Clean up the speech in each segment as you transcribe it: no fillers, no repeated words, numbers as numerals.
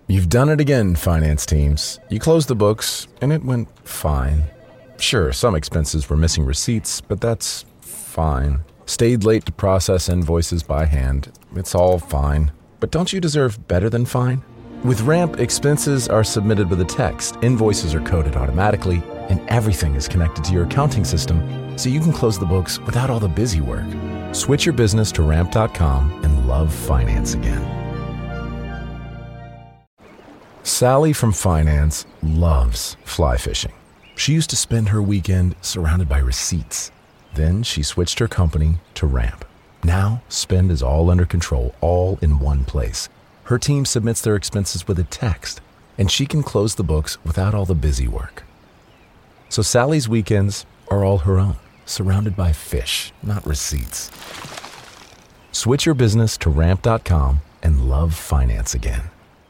You've done it again, finance teams. You closed the books, and it went fine. Sure, some expenses were missing receipts, but that's fine. Stayed late to process invoices by hand. It's all fine. But don't you deserve better than fine? With Ramp, expenses are submitted with a text, invoices are coded automatically, and everything is connected to your accounting system, so you can close the books without all the busy work. Switch your business to Ramp.com and love finance again. Sally from finance loves fly fishing. She used to spend her weekend surrounded by receipts. Then she switched her company to Ramp. Now, spend is all under control, all in one place. Her team submits their expenses with a text, and she can close the books without all the busy work. So Sally's weekends are all her own, surrounded by fish, not receipts. Switch your business to Ramp.com and love finance again.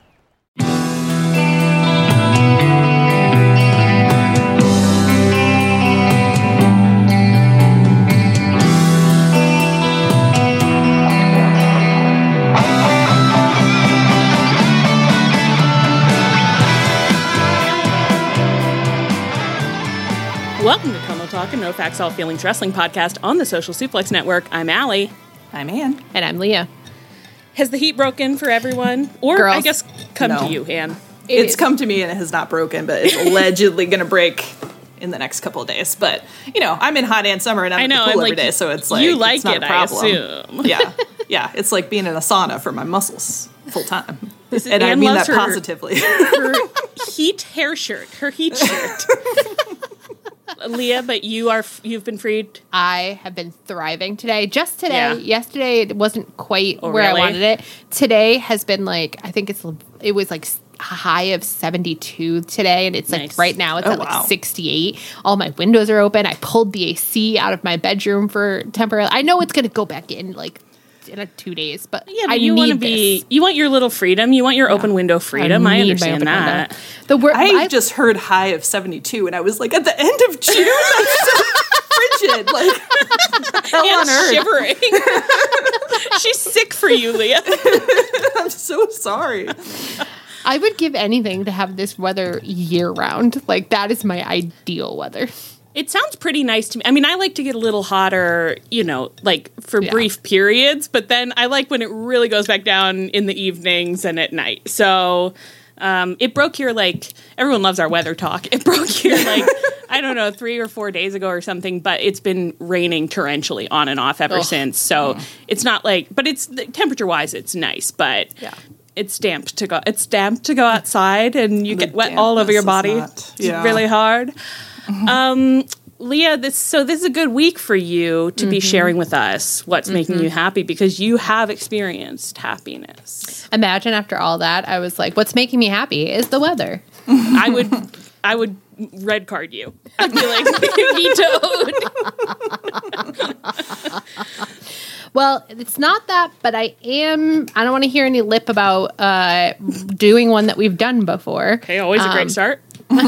Welcome to Como Talk, a No Facts, All Feelings wrestling podcast on the Social Suplex Network. I'm Allie. I'm Ann. And I'm Leah. Has the heat broken for everyone? Or, Girls. I guess, come No. to you, Ann. It's come to me and it has not broken, but it's allegedly going to break in the next couple of days. But, you know, I'm in hot and summer and I'm at the pool every day, so it's like, you like it's not it, a problem. I assume. Yeah. It's like being in a sauna for my muscles full time. And I Ann mean loves that her- positively. Her heat hair shirt. Her heat shirt. Leah, but you've been freed. I have been thriving today. Just today. Yeah. Yesterday it wasn't quite where really? I wanted it. Today has been like, I think it was like a high of 72 today, and it's Nice. like right now it's at like wow. 68. All my windows are open. I pulled the AC out of my bedroom for temporarily. I know it's going to go back in like in 2 days, but Yeah, but I you want to need this. you want your little freedom. You want your open window freedom. I need my understand open that. window. The word I just heard high of 72 and I was like, at the end of June? That's so frigid. Like, hell on Ann's earth. shivering. She's sick for you, Leah. I'm so sorry. I would give anything to have this weather year round. Like that is my ideal weather. It sounds pretty nice to me. I mean, I like to get a little hotter, you know, like for Yeah. brief periods, but then I like when it really goes back down in the evenings and at night. So it broke your, like, everyone loves our weather talk. It broke your, like, I don't know, 3 or 4 days ago or something, but it's been raining torrentially on and off ever since. So it's not like, but it's temperature wise, it's nice, but Yeah. it's damped to go. It's damped to go outside and you get wet all over your body. dampness is not- It's yeah. really hard. Leah, this is a good week for you to be sharing with us what's making you happy because you have experienced happiness. Imagine after all that, I was like, what's making me happy is the weather. I would red card you. I'd be like vetoed. Well, it's not that, but I don't want to hear any lip about doing one that we've done before. Okay, always a great start.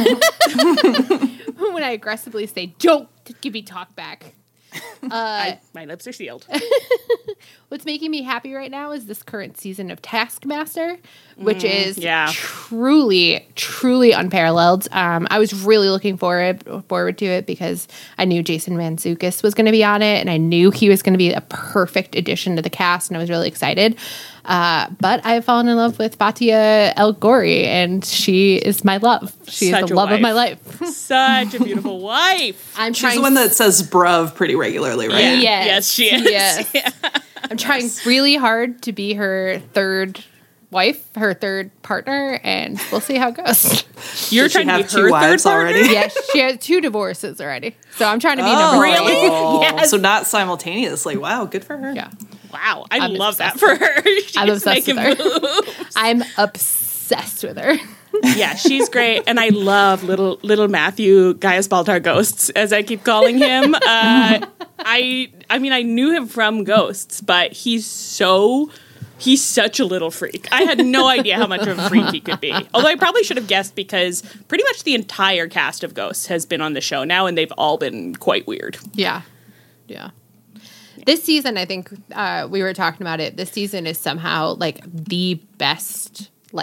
When I aggressively say, don't give me talk back. My lips are sealed. What's making me happy right now is this current season of Taskmaster, which is truly, truly unparalleled. I was really looking forward to it because I knew Jason Mantzoukas was going to be on it, and I knew he was going to be a perfect addition to the cast, and I was really excited. But I have fallen in love with Fatia El Ghori, and she is my love. She is Such the a love of wife. my life. Such a beautiful wife. I'm She's the one that says bruv pretty regularly, right? Yeah. Yes. Yes, she is. Yes. Yeah. I'm trying really hard to be her third wife, her third partner, and we'll see how it goes. You're Does she trying to have be two her wives third partner? already? Yes, she has 2 divorces already. So I'm trying to be number 3. Really? Yes. So not simultaneously. Wow, good for her. Yeah. Wow, I I'm love that obsessed for her. She's I'm obsessed with making her. moves. I'm obsessed with her. Yeah, she's great, and I love little Matthew Gaius Baltar Ghosts, as I keep calling him. I mean, I knew him from Ghosts, but he's such a little freak. I had no idea how much of a freak he could be. Although I probably should have guessed because pretty much the entire cast of Ghosts has been on the show now, and they've all been quite weird. Yeah. Yeah. This season, I think we were talking about it. This season is somehow like the best, like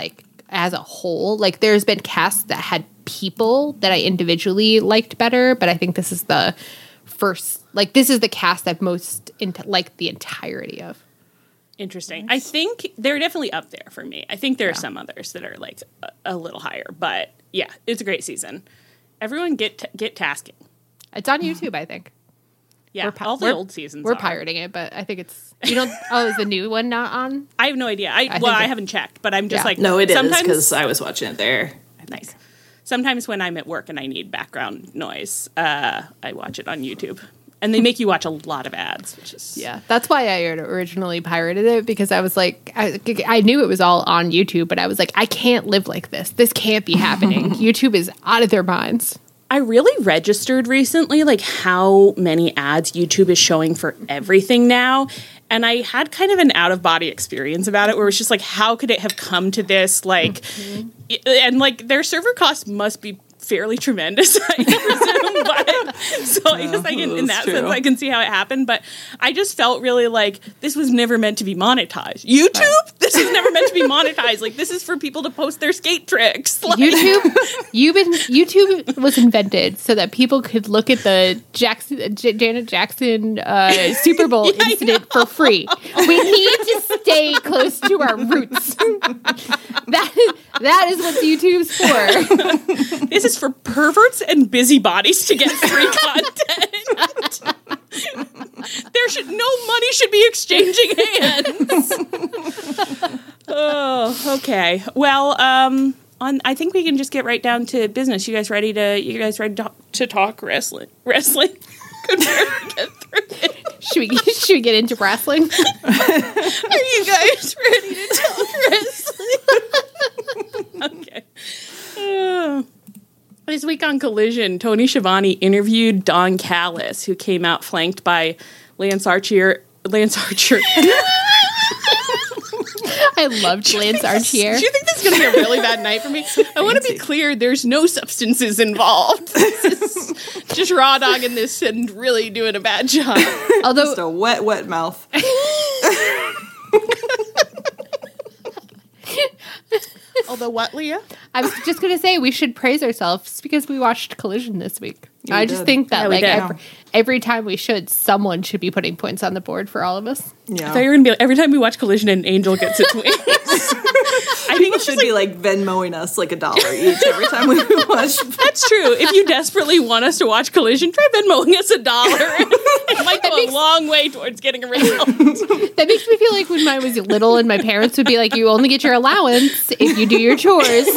as a whole. Like, there's been casts that had people that I individually liked better, but I think this is the first, like, this is the cast I've most liked the entirety of. Interesting. I think they're definitely up there for me. I think there are some others that are like a little higher, but yeah, it's a great season. Everyone get tasking. It's on YouTube, I think. Yeah, all the old seasons. We're pirating it, but I think it's is the new one not on? I have no idea. I haven't checked, but I'm just like no, it is because I was watching it there. Nice. Sometimes when I'm at work and I need background noise, I watch it on YouTube. And they make you watch a lot of ads, which is... Yeah, that's why I originally pirated it, because I was like, I knew it was all on YouTube, but I was like, I can't live like this. This can't be happening. YouTube is out of their minds. I really registered recently, like, how many ads YouTube is showing for everything now. And I had kind of an out-of-body experience about it, where it's just like, how could it have come to this? Like, and, like, their server costs must be fairly tremendous, I presume. But so I guess in that sense, I can see how it happened. But I just felt really like this was never meant to be monetized. YouTube, this is never meant to be monetized. Like, this is for people to post their skate tricks. Like, YouTube was invented so that people could look at the Janet Jackson Super Bowl incident for free. We need to stay close to our roots. That is what YouTube's for. This is for perverts and busybodies to get free content. No money should be exchanging hands. Oh, okay. Well, I think we can just get right down to business. You guys ready to talk wrestling? Wrestling? Could barely get through it. Should we get into wrestling? Are you guys ready to talk wrestling? Okay. This week on Collision, Tony Schiavone interviewed Don Callis, who came out flanked by Lance Archer. I loved Lance Archer. Do you think this is going to be a really bad night for me? I want to be clear, there's no substances involved. This is just raw dogging this and really doing a bad job. Although, just a wet mouth. Although what, Leah? I was just going to say we should praise ourselves because we watched Collision this week. I just think that every time we should, someone should be putting points on the board for all of us. Yeah. I thought you were going to be like, every time we watch Collision, an angel gets its wings. I think it should be like Venmoing us like $1 each every time we watch. That's true. If you desperately want us to watch Collision, try Venmoing us $1. It might go a long way towards getting a result. That makes me feel like when I was little and my parents would be like, you only get your allowance if you do your chores.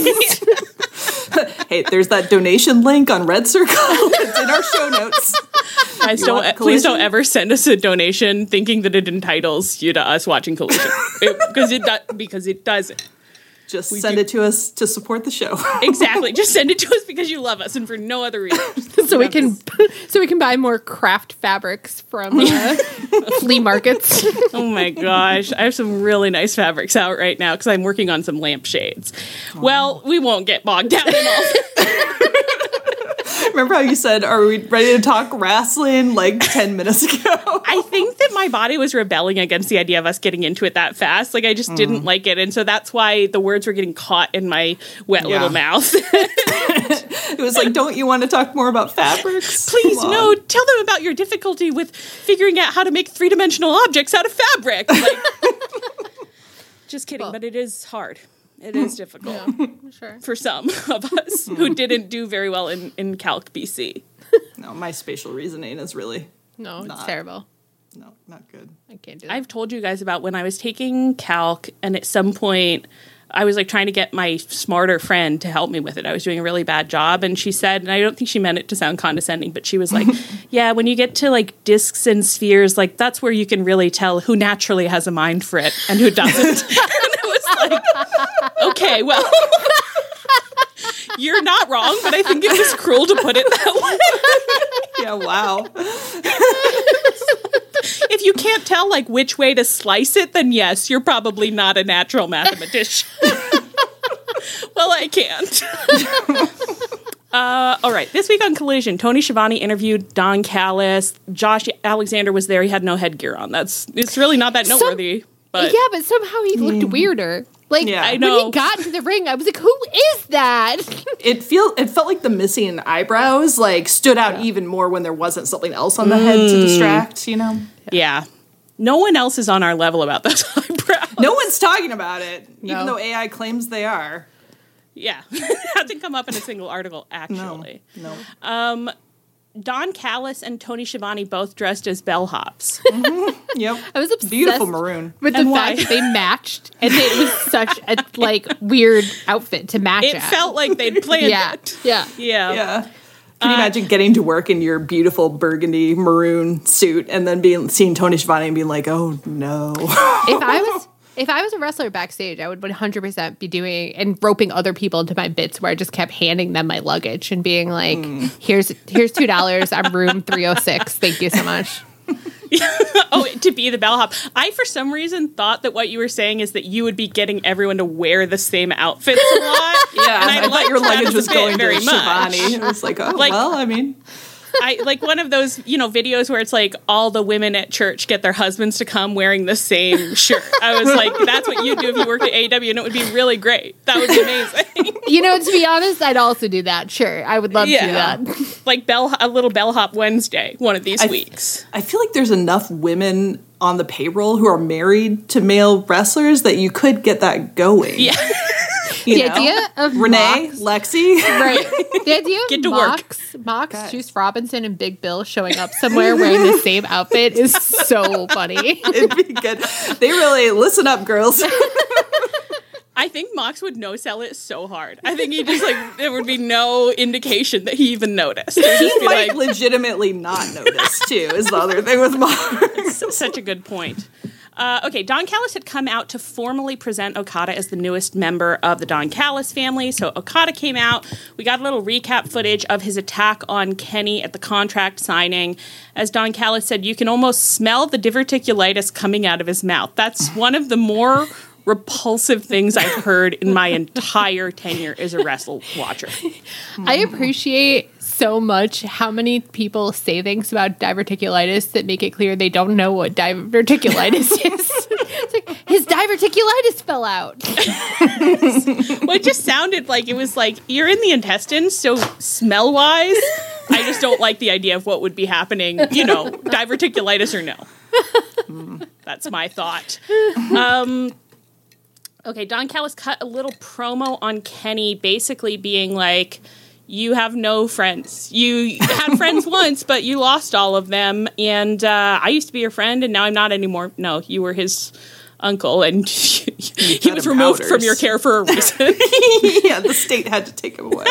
Hey, there's that donation link on Red Circle. It's in our show notes. Guys, please don't ever send us a donation thinking that it entitles you to us watching Collision. Because it doesn't. Just send it to us to support the show. Exactly. Just send it to us because you love us and for no other reason. so we can buy more craft fabrics from flea markets. Oh my gosh. I have some really nice fabrics out right now because I'm working on some lampshades. Oh. Well, we won't get bogged down in all Remember how you said, are we ready to talk wrestling like 10 minutes ago? I think that my body was rebelling against the idea of us getting into it that fast. Like, I just didn't like it. And so that's why the words were getting caught in my wet little mouth. It was like, don't you want to talk more about fabrics? Please, no. Tell them about your difficulty with figuring out how to make three-dimensional objects out of fabric. Like, just kidding, but it is hard. It is difficult for some of us who didn't do very well in Calc BC. No, my spatial reasoning is really it's terrible. No, not good. I can't do that. I've told you guys about when I was taking Calc, and at some point I was like trying to get my smarter friend to help me with it. I was doing a really bad job, and she said, and I don't think she meant it to sound condescending, but she was like, yeah, when you get to like discs and spheres, like that's where you can really tell who naturally has a mind for it and who doesn't. And it was like, okay, well, you're not wrong, but I think it was cruel to put it that way. Yeah, wow. If you can't tell like which way to slice it, then yes, you're probably not a natural mathematician. Well, I can't. All right. This week on Collision, Tony Schiavone interviewed Don Callis. Josh Alexander was there. He had no headgear on. It's really not that noteworthy. But somehow he looked weirder. Like, I know. When he got into the ring, I was like, who is that? It felt like the missing eyebrows, like, stood out even more when there wasn't something else on the head to distract, you know? Yeah. No one else is on our level about those eyebrows. No one's talking about it, even though AI claims they are. Yeah. That didn't come up in a single article, actually. No. Don Callis and Tony Schiavone both dressed as bellhops. Mm-hmm. Yep. I was obsessed beautiful maroon with the fact that they matched, and it was such a weird outfit to match. It felt like they'd planned it. Yeah. Can you imagine getting to work in your beautiful burgundy maroon suit and then seeing Tony Schiavone and being like, "Oh no." If I was a wrestler backstage, I would 100% be doing and roping other people into my bits where I just kept handing them my luggage and being like, here's $2. I'm room 306. Thank you so much. To be the bellhop. I, for some reason, thought that what you were saying is that you would be getting everyone to wear the same outfits a lot. Yeah, and I thought your luggage was going to Schiavone. I was like, well, I mean... I like one of those, videos where it's like all the women at church get their husbands to come wearing the same shirt. I was like, that's what you do if you worked at AEW, and it would be really great. That would be amazing. To be honest, I'd also do that. Sure, I would love to do that. Like a little bellhop Wednesday, one of these weeks. I feel like there's enough women on the payroll who are married to male wrestlers that you could get that going. Yeah. The idea of Renee, Mox, Lexi. Right. The idea of Get to Mox, Juice Robinson, and Big Bill showing up somewhere wearing the same outfit is so funny. It'd be good. They really, listen up, girls. I think Mox would no-sell it so hard. I think he just, there would be no indication that he even noticed. He might legitimately not notice, too, is the other thing with Mox. Such a good point. Don Callis had come out to formally present Okada as the newest member of the Don Callis family. So Okada came out. We got a little recap footage of his attack on Kenny at the contract signing. As Don Callis said, you can almost smell the diverticulitis coming out of his mouth. That's one of the more repulsive things I've heard in my entire tenure as a wrestle watcher. I appreciate so much how many people say things about diverticulitis that make it clear they don't know what diverticulitis is. It's like, his diverticulitis fell out. Well, it just sounded like it was like, you're in the intestines, so smell-wise, I just don't like the idea of what would be happening, diverticulitis or no. That's my thought. Don Callis cut a little promo on Kenny, basically being like, you have no friends. You had friends once, but you lost all of them. And I used to be your friend, and now I'm not anymore. No, you were his uncle, and he was removed from your care for a reason. Yeah, the state had to take him away.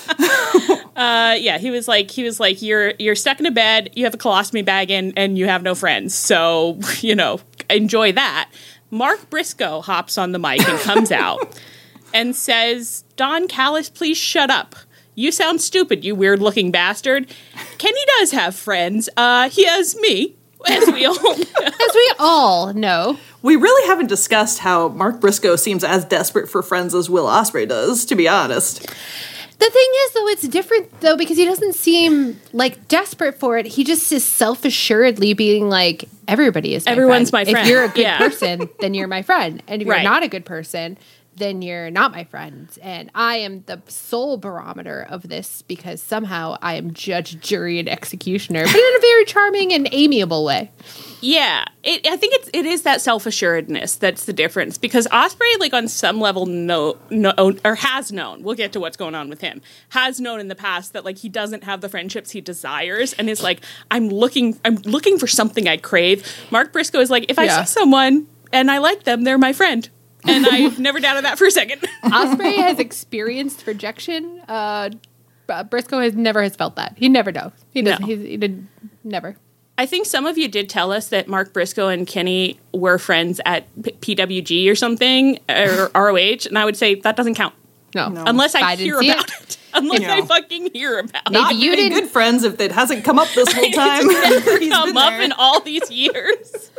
He was like, you're stuck in a bed, you have a colostomy bag, and you have no friends. So, enjoy that. Mark Briscoe hops on the mic and comes out and says, Don Callis, please shut up. You sound stupid, you weird-looking bastard. Kenny does have friends. He has me, as we all know. We really haven't discussed how Mark Briscoe seems as desperate for friends as Will Ospreay does, to be honest. The thing is, though, it's different, though, because he doesn't seem, desperate for it. He just is self-assuredly being like, everybody is my Everyone's friend. my friend. If you're a good person, then you're my friend. And if you're not a good person, then you're not my friend. And I am the sole barometer of this because somehow I am judge, jury, and executioner, but in a very charming and amiable way. Yeah, I think it is that self-assuredness that's the difference, because Ospreay, on some level, has known. We'll get to what's going on with him. Has known in the past that he doesn't have the friendships he desires, and is like, I'm looking for something I crave. Mark Briscoe is like, if I see someone and I like them, they're my friend. And I've never doubted that for a second. Ospreay has experienced rejection. Briscoe has never felt that. He never does. He doesn't. No. He did never. I think some of you did tell us that Mark Briscoe and Kenny were friends at PWG or something, or ROH, and I would say that doesn't count. No. Unless I hear about it. Unless I fucking hear about it. Not you didn't good friends if it hasn't come up this whole time. It's never come up in all these years.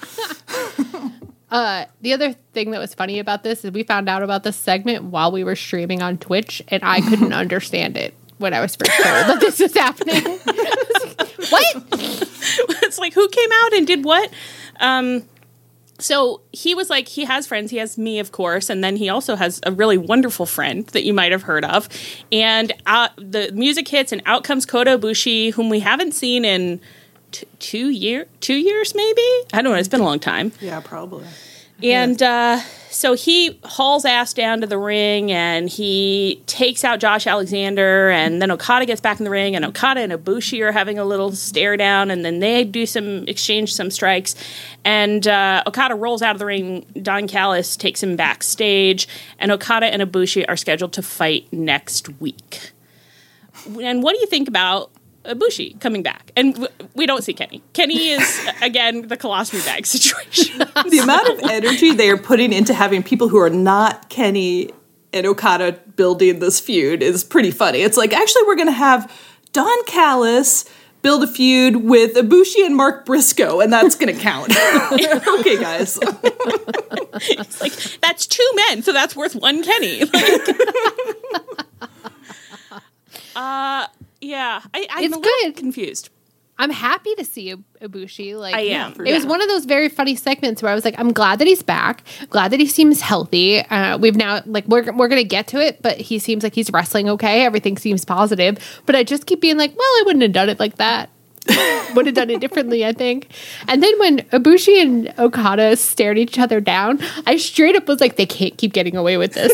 The other thing that was funny about this is we found out about this segment while we were streaming on Twitch, and I couldn't understand it when I was first told that this was happening. What? It's like, who came out and did what? So he was like, he has friends. He has me, of course. And then he also has a really wonderful friend that you might have heard of. And the music hits and out comes Kota Ibushi, whom we haven't seen in 2 years, maybe? I don't know. It's been a long time. Yeah, probably. And so he hauls ass down to the ring and he takes out Josh Alexander, and then Okada gets back in the ring, and Okada and Ibushi are having a little stare down, and then they exchange some strikes, and Okada rolls out of the ring. Don Callis takes him backstage, and Okada and Ibushi are scheduled to fight next week. And what do you think about Ibushi coming back? And we don't see Kenny. Kenny is, again, the colostomy bag situation. The amount of energy they are putting into having people who are not Kenny and Okada building this feud is pretty funny. It's like, actually, we're going to have Don Callis build a feud with Ibushi and Mark Briscoe, and that's going to count. Okay, guys. It's like, that's 2 men, so that's worth 1 Kenny. Yeah, I'm a little confused. I'm happy to see Ibushi. Like, I am. It was one of those very funny segments where I was like, I'm glad that he's back. Glad that he seems healthy. We've now, like, we're going to get to it, but he seems like he's wrestling okay. Everything seems positive. But I just keep being like, well, I wouldn't have done it like that. Would have done it differently, I think. And then when Ibushi and Okada stared each other down, I straight up was like, they can't keep getting away with this.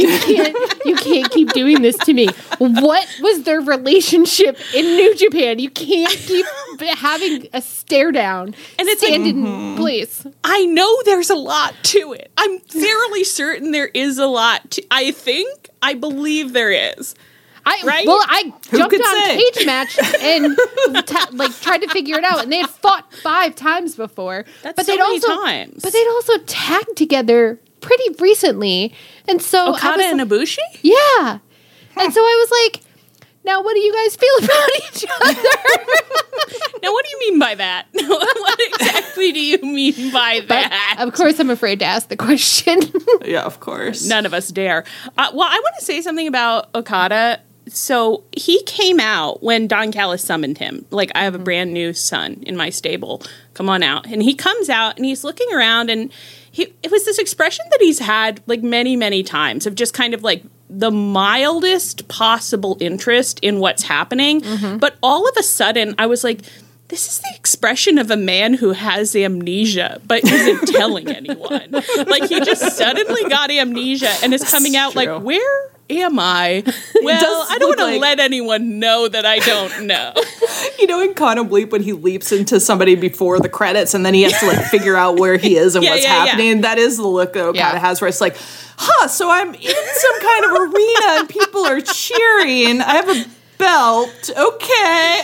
You can't keep doing this to me. What was their relationship in New Japan? You can't keep having a stare down and it's stand in place. I know there's a lot to it. I'm fairly certain there is a lot to, I believe there is. Right? Well, I jumped on Cage Match and tried to figure it out, and they had fought 5 times before. That's so many times. But they'd also tagged together pretty recently, and so Okada and Ibushi? Yeah. And so I was like, now what do you guys feel about each other? Now, what do you mean by that? What exactly do you mean by that? But, of course, I'm afraid to ask the question. Yeah, of course. None of us dare. Well, I want to say something about Okada. So he came out when Don Callis summoned him. Like, I have a brand new son in my stable. Come on out. And he comes out and he's looking around, and it was this expression that he's had like many, many times of just kind of like the mildest possible interest in what's happening. Mm-hmm. But all of a sudden I was like, this is the expression of a man who has amnesia, but isn't telling anyone. Like, he just suddenly got amnesia and is coming out like, where am I? Well, I don't want to let anyone know that I don't know. You know, in Quantum Leap, when he leaps into somebody before the credits and then he has to like figure out where he is and what's happening, that is the look that Okada has, where it's like, so I'm in some kind of arena and people are cheering. I have a belt. Okay.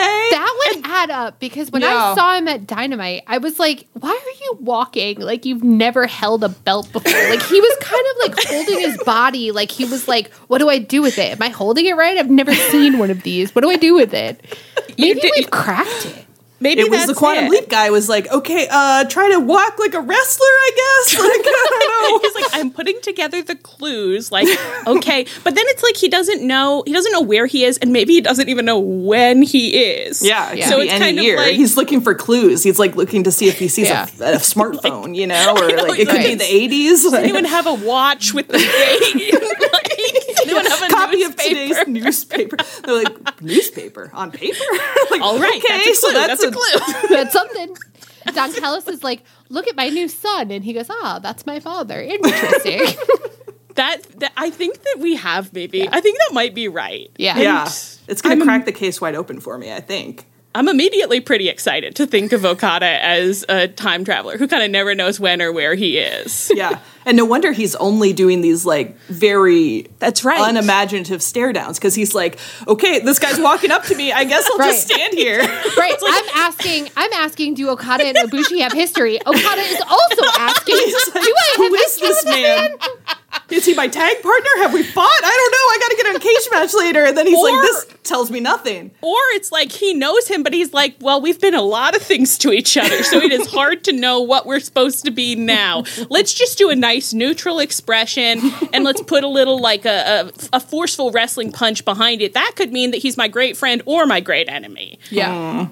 That would add up, because when I saw him at Dynamite, I was like, why are you walking like you've never held a belt before? Like, he was kind of like holding his body. Like, he was like, what do I do with it? Am I holding it right? I've never seen one of these. What do I do with it? Maybe we've cracked it. Maybe it was the Quantum Leap guy was like, okay, try to walk like a wrestler, I guess. Like, I don't know. He's like, I'm putting together the clues. Like, okay. But then it's like he doesn't know where he is, and maybe he doesn't even know when he is. Yeah. So it's kind of like, he's looking for clues. He's like looking to see if he sees a smartphone, you know, or like it could be the 80s. Does anyone have a watch with the date? Anyone have a copy of today's newspaper? They're like, newspaper on paper? Like, all right, okay, that's a clue. That's something. Don Callis is like, look at my new son, and he goes, that's my father. Interesting. that I think that we have, maybe. Yeah. I think that might be right. Yeah. It's going to crack the case wide open for me, I think. I'm immediately pretty excited to think of Okada as a time traveler who kind of never knows when or where he is. Yeah. And no wonder he's only doing these like very unimaginative stare downs, because he's like, okay, this guy's walking up to me. I guess I'll just stand here. Right. Like, I'm asking, do Okada and Ibushi have history? Okada is also asking, do I have history with this man? Is he my tag partner? Have we fought? I don't know. I got to get on a cage match later. And then he's like, this tells me nothing. Or it's like he knows him, but he's like, well, we've been a lot of things to each other, so it is hard to know what we're supposed to be now. Let's just do a nice neutral expression, and let's put a little like a forceful wrestling punch behind it. That could mean that he's my great friend or my great enemy. Yeah.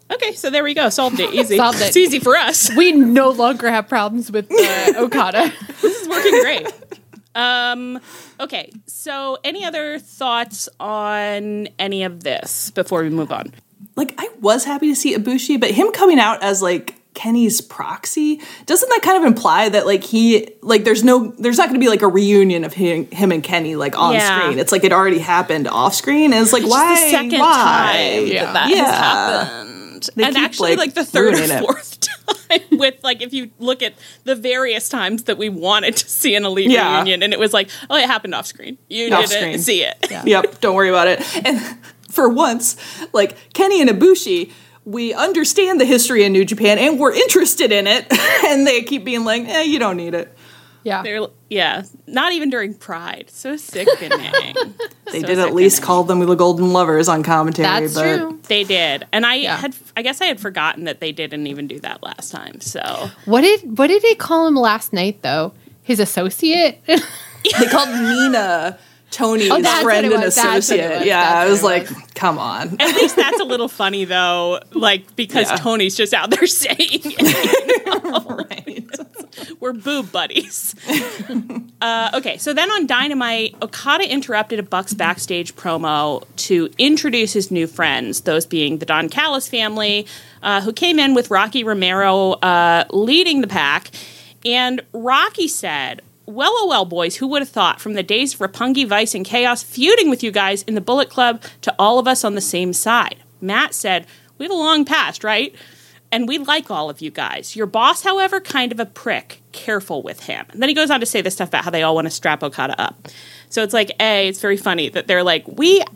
Okay, so there we go. Solved it. Easy. Solved it. It's easy for us. We no longer have problems with Okada. This is working great. Okay, so any other thoughts on any of this before we move on? Like, I was happy to see Ibushi, but him coming out as, like, Kenny's proxy, doesn't that kind of imply that, like, there's not going to be, like, a reunion of him and Kenny, like, on screen? It's like it already happened off screen, and it's like, why? The second time that has happened. And actually, like, the third or fourth time with, like, if you look at the various times that we wanted to see an Elite reunion, and it was like, oh, it happened off screen. You didn't see it. Yeah. Yep, don't worry about it. And for once, like, Kenny and Ibushi, we understand the history in New Japan, and we're interested in it, and they keep being like, you don't need it. Yeah. Not even during Pride. So sickening. They did at least call them the Golden Lovers on commentary. That's true. They did. And I guess I had forgotten that they didn't even do that last time. So what did they call him last night though? His associate? They called Nina Tony's friend and associate. I was like, come on. At least that's a little funny though, like, because Tony's just out there saying it. Right. We're boob buddies. Okay, so then on Dynamite, Okada interrupted a Bucks backstage promo to introduce his new friends, those being the Don Callis family, who came in with Rocky Romero leading the pack. And Rocky said, well, boys, who would have thought from the days of Roppongi Vice and Chaos feuding with you guys in the Bullet Club to all of us on the same side? Matt said, we have a long past, right? And we like all of you guys. Your boss, however, kind of a prick. Careful with him. And then he goes on to say this stuff about how they all want to strap Okada up. So it's like, it's very funny that they're like, we're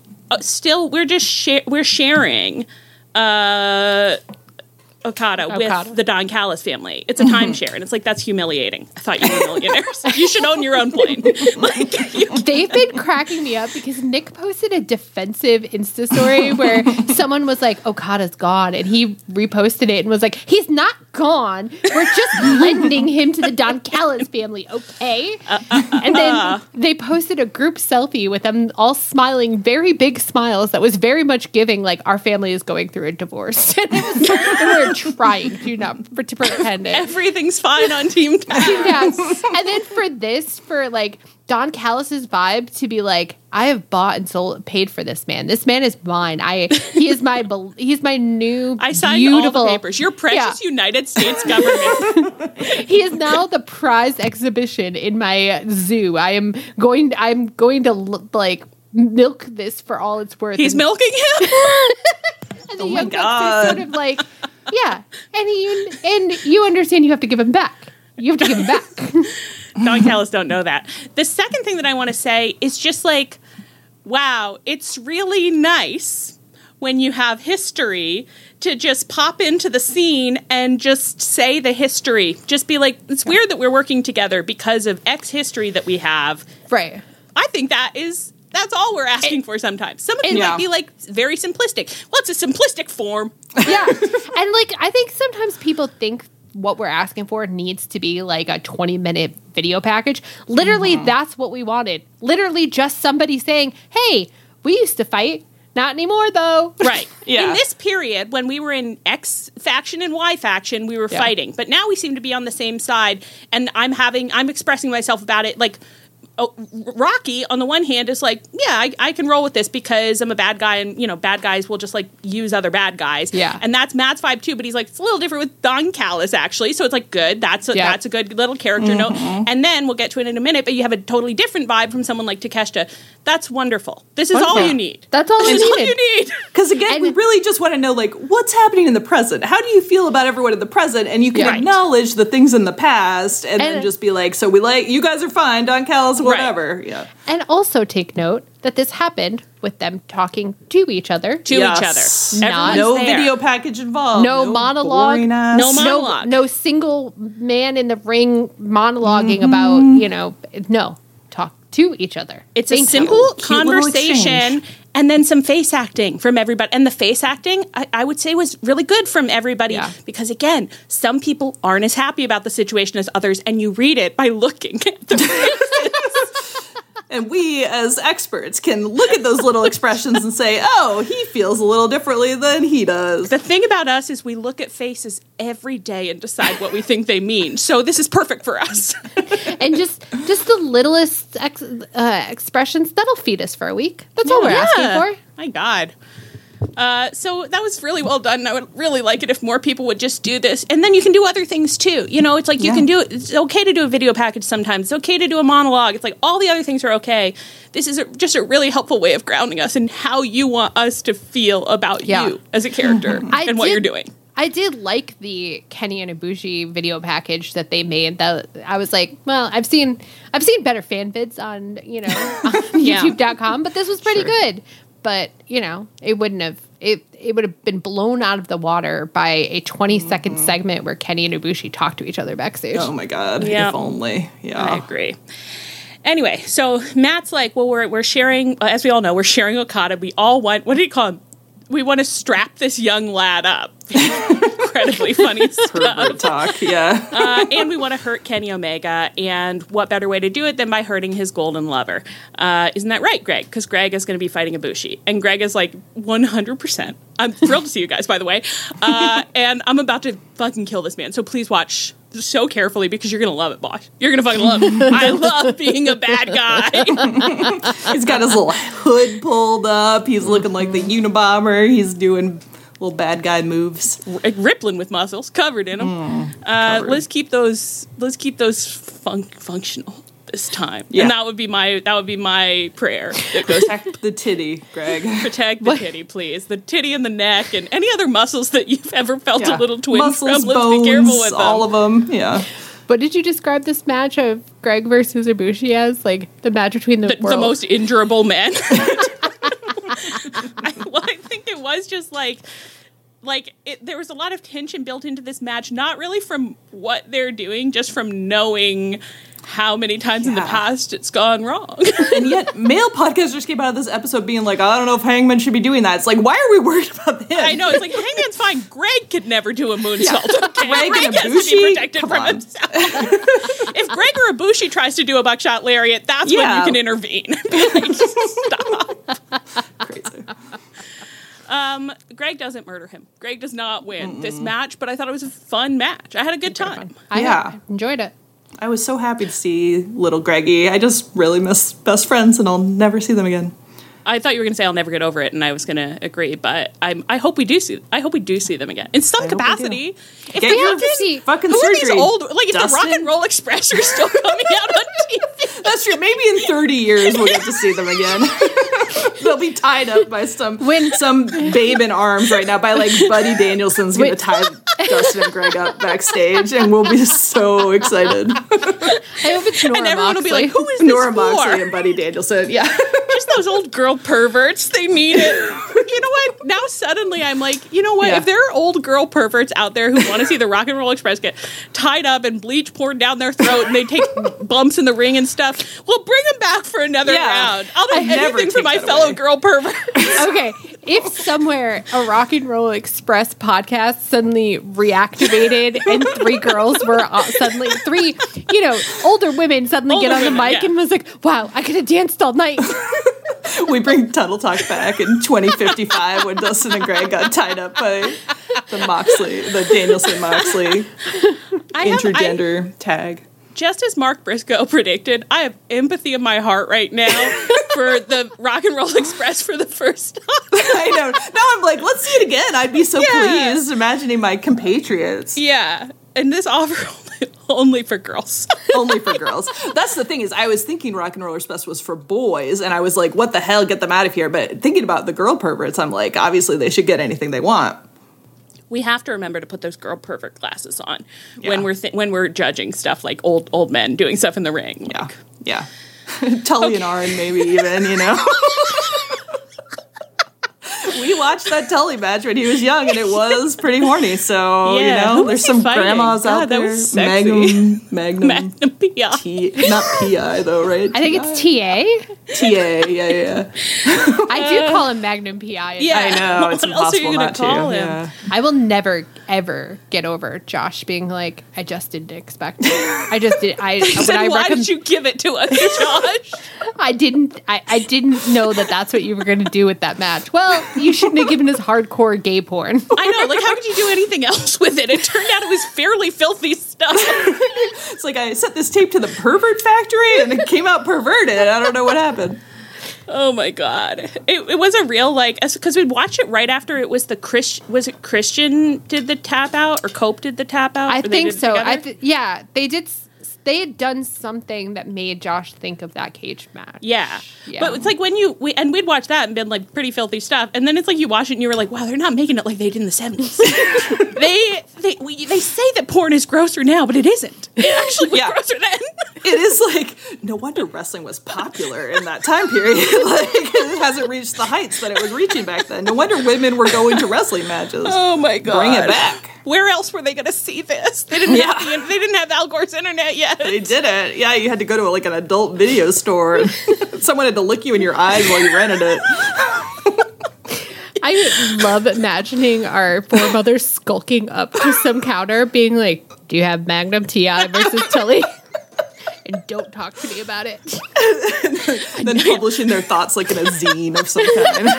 sharing Okada with the Don Callis family. It's a timeshare, and it's like, that's humiliating. I thought you were millionaires. You should own your own plane. They've been cracking me up because Nick posted a defensive Insta story where someone was like, Okada's gone, and he reposted it and was like, he's not gone. We're just lending him to the Don Callis family, okay? And then they posted a group selfie with them all smiling, very big smiles that was very much giving, like, our family is going through a divorce. And we're trying to pretend it. Everything's fine on Team Taz. And then for like Don Callis's vibe to be like, I have bought and paid for this man. This man is mine. He's my new I signed beautiful all the papers. Your precious United States government. He is now the prize exhibition in my zoo. I'm going to like milk this for all it's worth. He's milking him. And the young Bucks are sort of like, and you understand you have to give him back. You have to give him back. Don Callis don't know that. The second thing that I want to say is just like, wow, it's really nice when you have history to just pop into the scene and just say the history. Just be like, it's weird that we're working together because of X history that we have. Right. I think that's all we're asking for sometimes. Some of you might be like, very simplistic. Well, it's a simplistic form. Yeah. And like, I think sometimes people think what we're asking for needs to be like a 20-minute video package. Literally, that's what we wanted. Literally just somebody saying, hey, we used to fight. Not anymore, though. Right. In this period, when we were in X faction and Y faction, we were fighting. But now we seem to be on the same side. And I'm expressing myself about it like, Rocky, on the one hand, is like, I can roll with this because I'm a bad guy, and bad guys will just like use other bad guys. Yeah, and that's Matt's vibe too. But he's like, it's a little different with Don Callis actually. So it's like good. That's a good little character note. And then we'll get to it in a minute. But you have a totally different vibe from someone like Takeshita. That's wonderful. This is all you need. That's all you need. Because again, we really just want to know like what's happening in the present. How do you feel about everyone in the present? And you can acknowledge the things in the past, and then just be like, so we like you guys are fine, Don Callis, whatever. Right. Yeah. And also take note that this happened with them talking to each other. No video package involved. No monologue. No monologue. No single man in the ring monologuing about, talk to each other. It's a simple conversation and then some face acting from everybody. And the face acting, I would say, was really good from everybody because, again, some people aren't as happy about the situation as others, and you read it by looking at the faces. And we, as experts, can look at those little expressions and say, oh, he feels a little differently than he does. The thing about us is we look at faces every day and decide what we think they mean. So this is perfect for us. And just the littlest expressions, that'll feed us for a week. That's all we're asking for. My God. So that was really well done. I would really like it if more people would just do this. And then you can do other things too. You know, it's like you can do it. It's okay to do a video package sometimes. It's okay to do a monologue. It's like all the other things are okay. This is just a really helpful way of grounding us in how you want us to feel about you as a character and what you're doing. I did like the Kenny and Ibushi video package that they made. That I was like, well, I've seen better fan vids on, on YouTube.com, but this was pretty good. But, it wouldn't have, it would have been blown out of the water by a 20-second segment where Kenny and Ibushi talk to each other backstage. Oh my God, if only. Yeah. I agree. Anyway, so Matt's like, well, we're sharing, as we all know, we're sharing Okada. We all want, what did he call him? We want to strap this young lad up. Incredibly funny stuff. Talk, yeah. And we want to hurt Kenny Omega. And what better way to do it than by hurting his golden lover? Isn't that right, Greg? Because Greg is going to be fighting Ibushi. And Greg is like, 100%. I'm thrilled to see you guys, by the way. And I'm about to fucking kill this man. So please watch so carefully because you're going to love it, boss. You're going to fucking love it. I love being a bad guy. He's got his little hood pulled up. He's looking like the Unabomber. He's doing little bad guy moves. Rippling with muscles, covered in them. Let's keep those functional this time. Yeah. And that would be my prayer. Protect the titty, Greg. Protect the titty, please. The titty and the neck and any other muscles that you've ever felt a little twinge muscles, from. Let's bones, be careful with them. All of them, yeah. What did you describe this match of Greg versus Ibushi as? Like the match between the most injurable men. I think it was just there was a lot of tension built into this match, not really from what they're doing, just from knowing how many times in the past it's gone wrong. And yet, male podcasters came out of this episode being like, I don't know if Hangman should be doing that. It's like, why are we worried about him? I know, it's like, Hangman's fine. Greg could never do a moonsault. Okay? Greg has to be protected from himself. If Greg or Ibushi tries to do a buckshot lariat, that's when you can intervene. Like, stop. Crazy. Greg doesn't murder him. Greg does not win this match, but I thought it was a fun match. I had a good time. I enjoyed it. I was so happy to see little Greggy. I just really miss best friends, and I'll never see them again. I thought you were going to say I'll never get over it, and I was going to agree, but I hope we do see them again in some capacity. If they have to see fucking surgery, these old, like if the Rock and Roll Express are still coming out on TV. That's true. Maybe in 30 years we'll get to see them again. They'll be tied up by some babe in arms right now. By like Buddy Danielson's going to tie Dustin and Greg up backstage, and we'll be so excited. I hope it's Nora and everyone Moxley. will be like, "Who is this Nora for?" Moxley and Buddy Danielson. Yeah, just those old girl perverts. They need it. You know what? Now suddenly I'm like, you know what? If there are old girl perverts out there who want to see the Rock and Roll Express get tied up and bleach poured down their throat and they take bumps in the ring and stuff, well, bring them back for another round. I'll do anything for my fellow girl perverts. Okay, if somewhere a Rock and Roll Express podcast suddenly reactivated and three girls were suddenly older women suddenly get on the mic and was like, wow, I could have danced all night. We bring Tunnel Talk back in 2055 when Dustin and Greg got tied up by the Danielson Moxley intergender tag. Just as Mark Briscoe predicted, I have empathy in my heart right now for the Rock and Roll Express for the first time. I know. Now I'm like, let's see it again. I'd be so pleased imagining my compatriots. Yeah. And this offer only for girls. Only for girls. That's the thing is I was thinking Rock and Roll Express was for boys, and I was like, what the hell, get them out of here. But thinking about the girl perverts, I'm like, obviously they should get anything they want. We have to remember to put those girl pervert glasses on when we're judging stuff like old men doing stuff in the ring. Like. Yeah. Tully and Arn maybe even, We watched that Tully match when he was young, and it was pretty horny. So, there's some grandmas out there. That was sexy. Magnum PI. Not PI, though, right? I think it's TA. TA, yeah. I do call him Magnum PI. Yeah. I know. It's What else are you impossible gonna not to. call him? Yeah. I will never, ever get over Josh being like, I just didn't expect it. I just did. Why did you give it to us, Josh? I didn't know that's what you were going to do with that match. Well, you shouldn't have given us hardcore gay porn. I know. Like, how could you do anything else with it? It turned out it was fairly filthy stuff. It's like I sent this tape to the pervert factory, and it came out perverted. I don't know what happened. Oh my God. It was a real, because we'd watch it right after it was was it Christian did the tap out or Cope did the tap out? I think so. They did. They had done something that made Josh think of that cage match. Yeah. But it's like when we'd watch that and been like pretty filthy stuff. And then it's like you watch it and you were like, wow, they're not making it like they did in the 70s. They say that porn is grosser now, but it isn't. It actually was grosser then. It is like, no wonder wrestling was popular in that time period. Like, it hasn't reached the heights that it was reaching back then. No wonder women were going to wrestling matches. Oh my God. Bring it back. Where else were they going to see this? They didn't have Al Gore's internet yet. They didn't. Yeah, you had to go to an adult video store. Someone had to look you in your eyes while you rented it. I love imagining our foremothers skulking up to some counter, being like, "Do you have Magnum TI versus Tully?" And don't talk to me about it. And then publishing their thoughts like in a zine of some kind.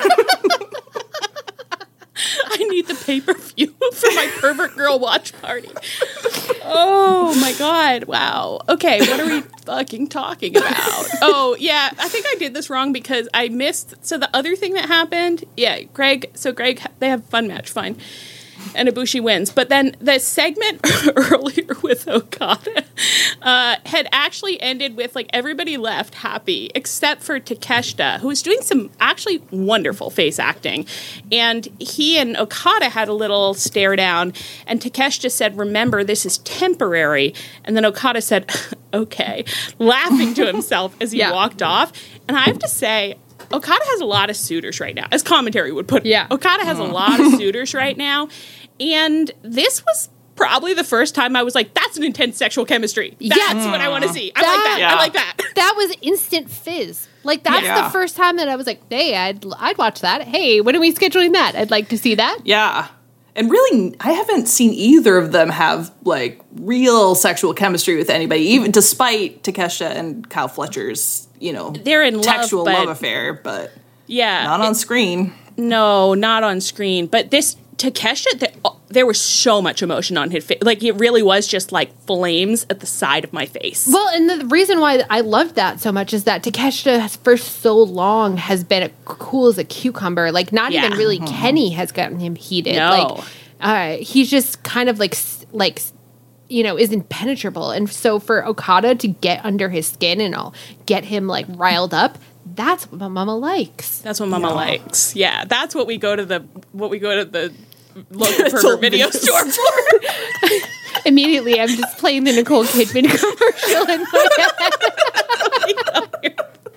I need the pay-per-view for my pervert girl watch party. Oh my God. Wow. Okay, what are we fucking talking about? Oh, yeah, I think I did this wrong because I missed. So the other thing that happened, Greg, they have a fun match, fine. And Ibushi wins. But then the segment earlier with Okada had actually ended with everybody left happy except for Takeshita, who was doing some actually wonderful face acting. And he and Okada had a little stare down, and Takeshita said, "Remember, this is temporary." And then Okada said, "Okay," laughing to himself as he walked off. And I have to say, Okada has a lot of suitors right now, as commentary would put it. Yeah. Okada has a lot of suitors right now. And this was probably the first time I was like, that's an intense sexual chemistry. That's what I want to see. I like that. That was instant fizz. That's the first time that I was like, hey, I'd watch that. Hey, when are we scheduling that? I'd like to see that. Yeah. And really, I haven't seen either of them have real sexual chemistry with anybody, even despite Takeshita and Kyle Fletcher's, they're in textual love affair, but not on screen. No, not on screen. But this Takeshita, there was so much emotion on his face. It really was just flames at the side of my face. Well, and the reason why I loved that so much is that Takeshita for so long has been cool as a cucumber. Not even really Kenny has gotten him heated. No. He's just kind of is impenetrable. And so for Okada to get under his skin and get him riled up, that's what Mama likes. That's what Mama likes. Yeah, that's what we go to the local pervert video store for. Immediately, I'm just playing the Nicole Kidman commercial in my head.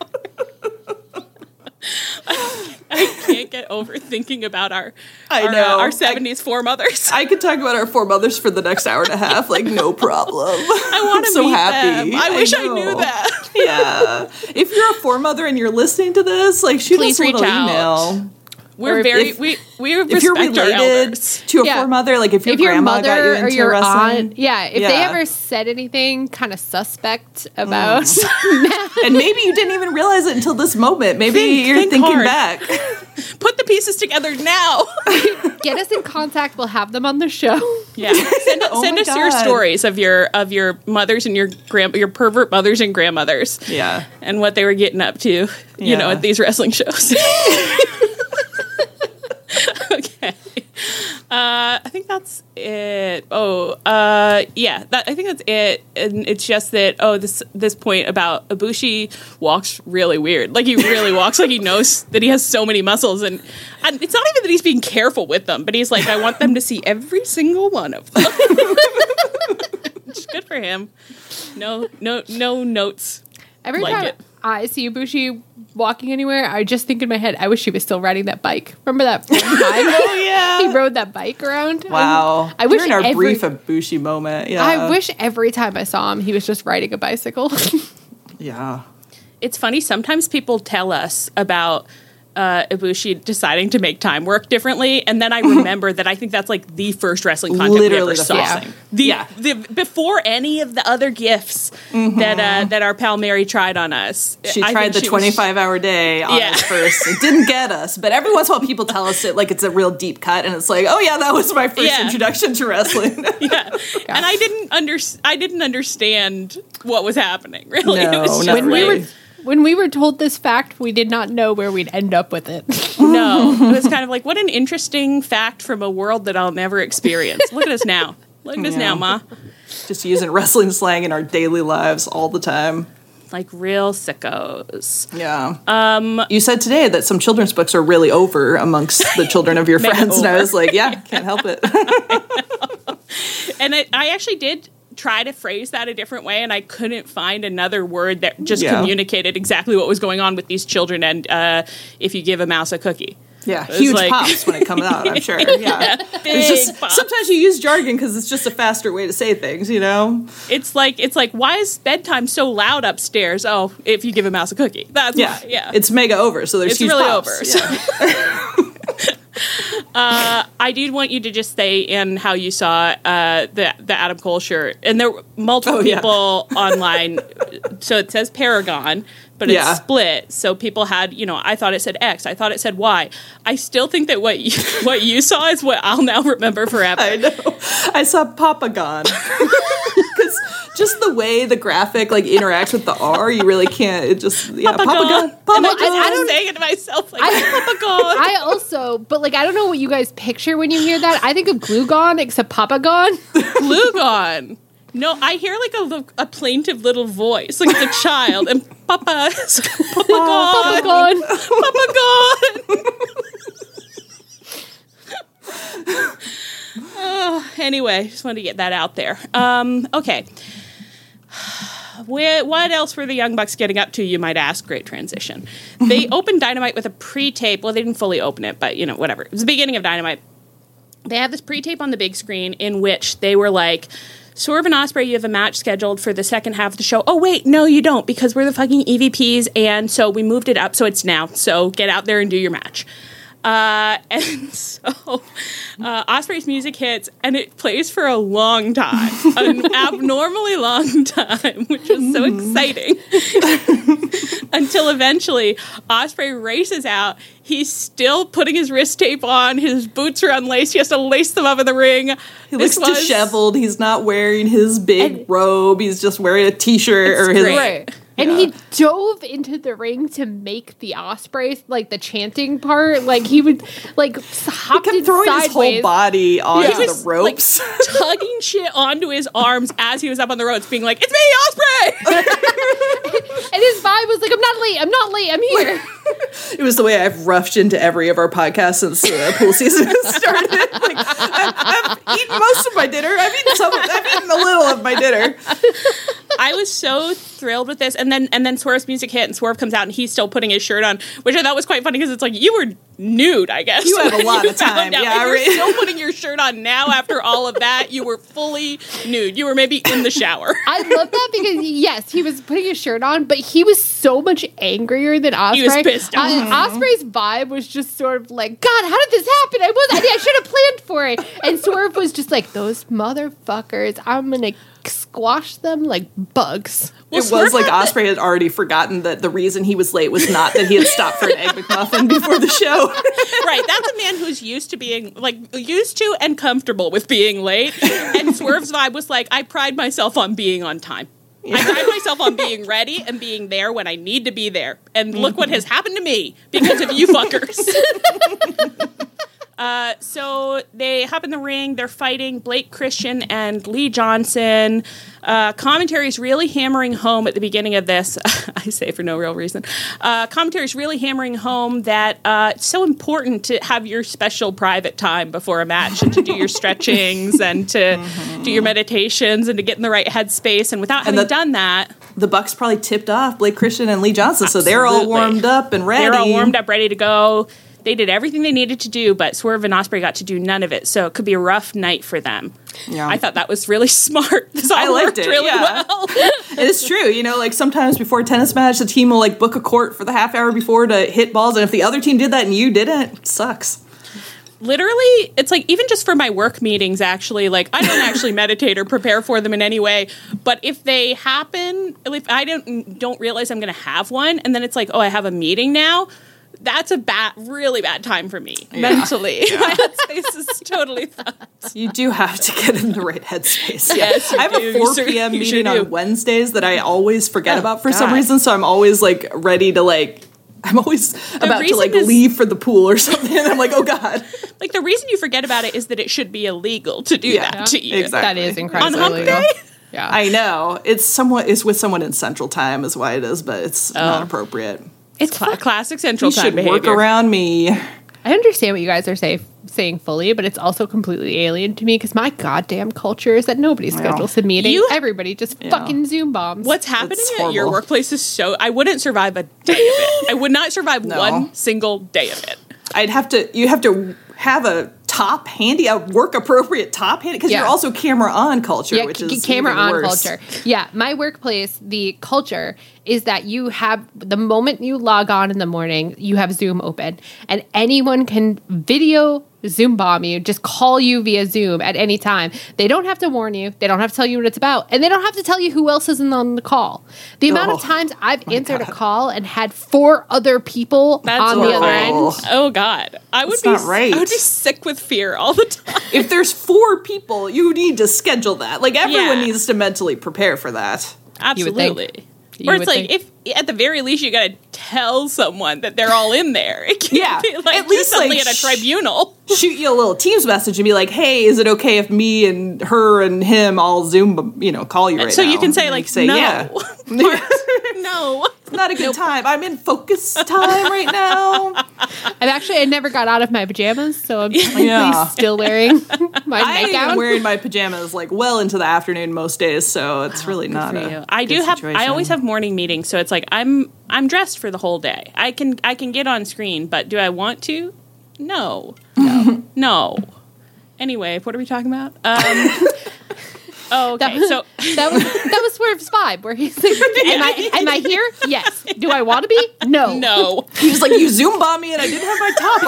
I can't get over thinking about our 70s foremothers. I could talk about our foremothers for the next hour and a half, no problem. I want to so meet happy. them. I wish I knew that. Yeah. If you're a foremother and you're listening to this, shoot Please us a reach little out. email. We're we if you're respect our related elders. to a foremother, if your grandma mother got you into or your wrestling, aunt, if they ever said anything kind of suspect about, and maybe you didn't even realize it until this moment. Maybe you're thinking hard. back. Put the pieces together now. Get us in contact. We'll have them on the show. Yeah, send us your stories of your mothers and your pervert mothers and grandmothers. Yeah, and what they were getting up to, at these wrestling shows. Okay. I think that's it. I think that's it. And it's just that, this point about Ibushi walks really weird. He really walks like he knows that he has so many muscles. And it's not even that he's being careful with them, but he's like, I want them to see every single one of them. It's good for him. No notes. I see Ibushi walking anywhere, I just think in my head, I wish he was still riding that bike. Remember that one time? Oh, yeah. He rode that bike around. Wow. I wish during our brief Ibushi moment. Yeah. I wish every time I saw him, he was just riding a bicycle. Yeah. It's funny. Sometimes people tell us about Ibushi deciding to make time work differently, and then I remember that I think that's like the first wrestling content Literally we ever the saw. first thing. The before any of the other gifts that our pal Mary tried on us. She tried the 25-hour day on us first. It didn't get us, but every once in a while people tell us it like it's a real deep cut, and it's like, oh yeah, that was my first introduction to wrestling. And I didn't understand what was happening. Really, No, it was not When we were told this fact, we did not know where we'd end up with it. No, it was kind of like, what an interesting fact from a world that I'll never experience. Look at us now. Look at us now, Ma. Just using wrestling slang in our daily lives all the time. Like real sickos. Yeah. You said today that some children's books are really over amongst the children of your friends, and I was like, yeah, can't help it. And I actually did try to phrase that a different way, and I couldn't find another word that just communicated exactly what was going on with these children and if you give a mouse a cookie. Yeah, huge pops when it comes out, I'm sure. Yeah. Big pops. Sometimes you use jargon because it's just a faster way to say things, you know? It's like, why is bedtime so loud upstairs? Oh, if you give a mouse a cookie. That's why. Yeah. It's mega over, so there's it's huge really pops. over. I did want you to just say in how you saw the Adam Cole shirt, and there were multiple people online. So it says Paragon, but it's split. So people had, I thought it said X, I thought it said Y. I still think that what you saw is what I'll now remember forever. I know. I saw Papagon. Because just the way the graphic interacts with the R, you really can't. It just Papagon. I don't say it to myself Papagon. I also, but I don't know what you guys picture when you hear that. I think of Glugon, except Papagon. Glugon. No, I hear a plaintive little voice, like it's a child, and Papagon. Anyway, just wanted to get that out there. Okay. What else were the Young Bucks getting up to, you might ask? Great transition. They opened Dynamite with a pre-tape. Well, they didn't fully open it, but, whatever. It was the beginning of Dynamite. They had this pre-tape on the big screen in which they were like, Swerve and Ospreay, you have a match scheduled for the second half of the show. Oh, wait, no, you don't, because we're the fucking EVPs, and so we moved it up, so it's now. So get out there and do your match. And so Ospreay's music hits, and it plays for a long time, an abnormally long time, which is so exciting. Until eventually, Ospreay races out. He's still putting his wrist tape on. His boots are unlaced. He has to lace them up in the ring. He looks disheveled. He's not wearing his big robe. He's just wearing a t-shirt or his. Right. And he dove into the ring to make the Ospreay, the chanting part. He would, hop he kept throwing sideways. His whole body onto the ropes. Tugging shit onto his arms as he was up on the ropes, being like, it's me, Ospreay! And his vibe was like, I'm not late, I'm here. It was the way I've rushed into every of our podcasts since pool season started. I've eaten most of my dinner. I've eaten a little of my dinner. I was so thrilled with this, and then Swerve's music hit, and Swerve comes out, and he's still putting his shirt on, which I thought was quite funny because it's you were nude, I guess. You have a lot of time. Yeah, you're still putting your shirt on now after all of that. You were fully nude. You were maybe in the shower. I love that because yes, he was putting his shirt on, but he was so much angrier than Ospreay. He was pissed off. Ospreay's vibe was just sort of like, God, how did this happen? I should have planned for it. And Swerve was just like, those motherfuckers, I'm gonna squash them like bugs. Well, it was like Ospreay had already forgotten that the reason he was late was not that he had stopped for an Egg McMuffin before the show. Right, that's a man who's used to and comfortable with being late. And Swerve's vibe was like, I pride myself on being on time. Yeah. I pride myself on being ready and being there when I need to be there. And look what has happened to me because of you fuckers. So they hop in the ring. They're fighting Blake Christian and Lee Johnson. Commentary is really hammering home at the beginning of this. I say for no real reason. Commentary is really hammering home that it's so important to have your special private time before a match and to do your stretchings and to do your meditations and to get in the right headspace. And without having done that... the Bucks probably tipped off Blake Christian and Lee Johnson, so they're all warmed up and ready. They're all warmed up, ready to go. They did everything they needed to do, but Swerve and Ospreay got to do none of it, so it could be a rough night for them. Yeah. I thought that was really smart. This all I liked worked it, really yeah. well. It's true. You know, like sometimes before a tennis match, the team will like book a court for the half hour before to hit balls, and if the other team did that and you didn't, it sucks. Literally, it's like even just for my work meetings, actually, like I don't actually meditate or prepare for them in any way. But if they happen, if I don't realize I'm going to have one, and then it's like, oh, I have a meeting now, that's a really bad time for me mentally. Yeah. My headspace is totally fucked. You do have to get in the right headspace. Yes, I have a 4 p.m. meeting on Wednesdays that I always forget about for some reason, so I'm always like ready to like. I'm always about to like leave for the pool or something, and I'm like, oh god. Like the reason you forget about it is that it should be illegal to do that to you. Exactly. That is incredibly on Hump illegal. Day. Yeah, I know it's with someone in Central Time is why it is, but it's not appropriate. It's classic Central You Time should behavior. work around me. I understand what you guys are saying fully, but it's also completely alien to me because my goddamn culture is that nobody schedules a meeting. Everybody just fucking Zoom bombs. What's happening at your workplace is so... I wouldn't survive a day of it. I would not survive one single day of it. You have to have a top handy, a work appropriate top handy, because you're also camera on culture, which is camera even on worse. culture. Yeah, my workplace, the culture is that you have the moment you log on in the morning, you have Zoom open, and anyone can video Zoom bomb you, just call you via Zoom at any time. They don't have to warn you. They don't have to tell you what it's about. And they don't have to tell you who else is on the call. The amount of times I've answered a call and had 4 other people on the other end. Oh, God. I would be sick with fear all the time. If there's 4 people, you need to schedule that. Like, everyone needs to mentally prepare for that. Absolutely. Or it's like, if at the very least you got to tell someone that they're all in there. It can't be like, at least suddenly at a tribunal. Shoot you a little Teams message and be like, hey, is it okay if me and her and him all Zoom, call you right now? So you can say, like, no. Yeah. No. It's not a good time. I'm in focus time right now. I never got out of my pajamas, so I'm still wearing my nightgown. I'm wearing my pajamas like well into the afternoon most days, so it's really not a I always have morning meetings, so it's like I'm dressed for the whole day. I can get on screen, but do I want to? No. Anyway, what are we talking about? Oh, okay. That was Swerve's vibe, where he's like, am I here? Yes. Do I want to be? No. No. He was like, you Zoom bombed me and I didn't have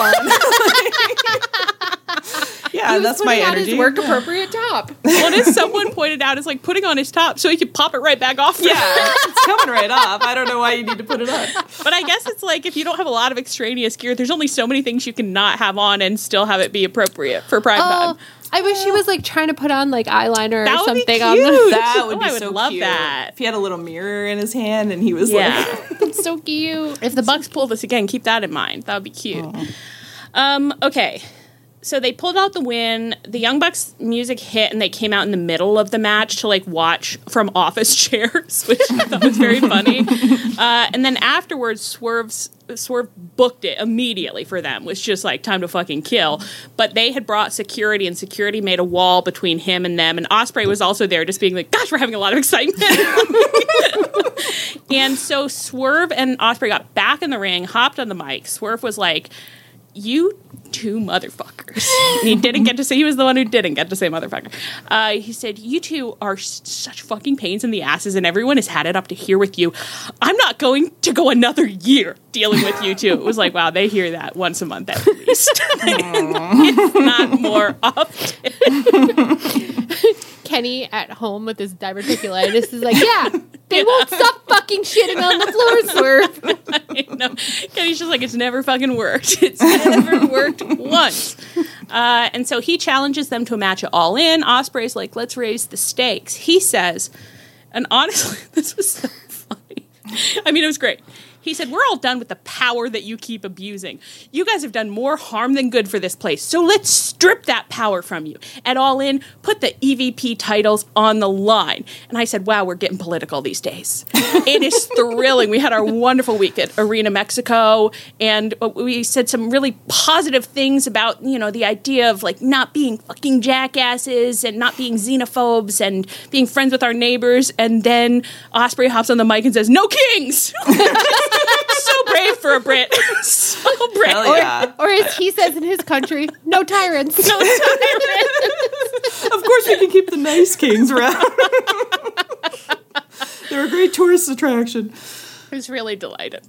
my top on. Yeah, that's my energy. His work appropriate top. What as someone pointed out is like putting on his top so he could pop it right back off. Yeah, it's coming right off. I don't know why you need to put it on. But I guess it's like if you don't have a lot of extraneous gear, there's only so many things you can not have on and still have it be appropriate for prime time. I wish he was like trying to put on like eyeliner or something on that would be I would love cute. That. If he had a little mirror in his hand and he was like that's so cute. If the Bucks pull this again, keep that in mind. That would be cute. Okay. So they pulled out the win. The Young Bucks music hit, and they came out in the middle of the match to like watch from office chairs, which I thought was very funny. And then afterwards, Swerve booked it immediately for them. Was just like time to fucking kill. But they had brought security, and security made a wall between him and them. And Ospreay was also there, just being like, "Gosh, we're having a lot of excitement." And so Swerve and Ospreay got back in the ring, hopped on the mic. Swerve was like, "You two motherfuckers." And he didn't get to say, he was the one who didn't get to say motherfucker. He said, "You two are such fucking pains in the asses, and everyone has had it up to here with you. I'm not going to go another year dealing with you two." It was like, wow, they hear that once a month at least. It's not more often. Kenny at home with his diverticulitis is like, they won't stop fucking shitting on the floor, Swerve. I know. Kenny's just like, it's never fucking worked. It's never worked once. And so he challenges them to a match at All In. Ospreay's like, let's raise the stakes. He says, and honestly, this was so funny. I mean, it was great. He said, we're all done with the power that you keep abusing. You guys have done more harm than good for this place. So let's strip that power from you. At All In, put the EVP titles on the line. And I said, wow, we're getting political these days. It is thrilling. We had our wonderful week at Arena Mexico, and we said some really positive things about, the idea of like not being fucking jackasses and not being xenophobes and being friends with our neighbors. And then Ospreay hops on the mic and says, no kings! So brave for a Brit. So brave. Hell yeah. Or as he says in his country, no tyrants. Of course we can keep the nice kings around. They're a great tourist attraction. It was really delighted.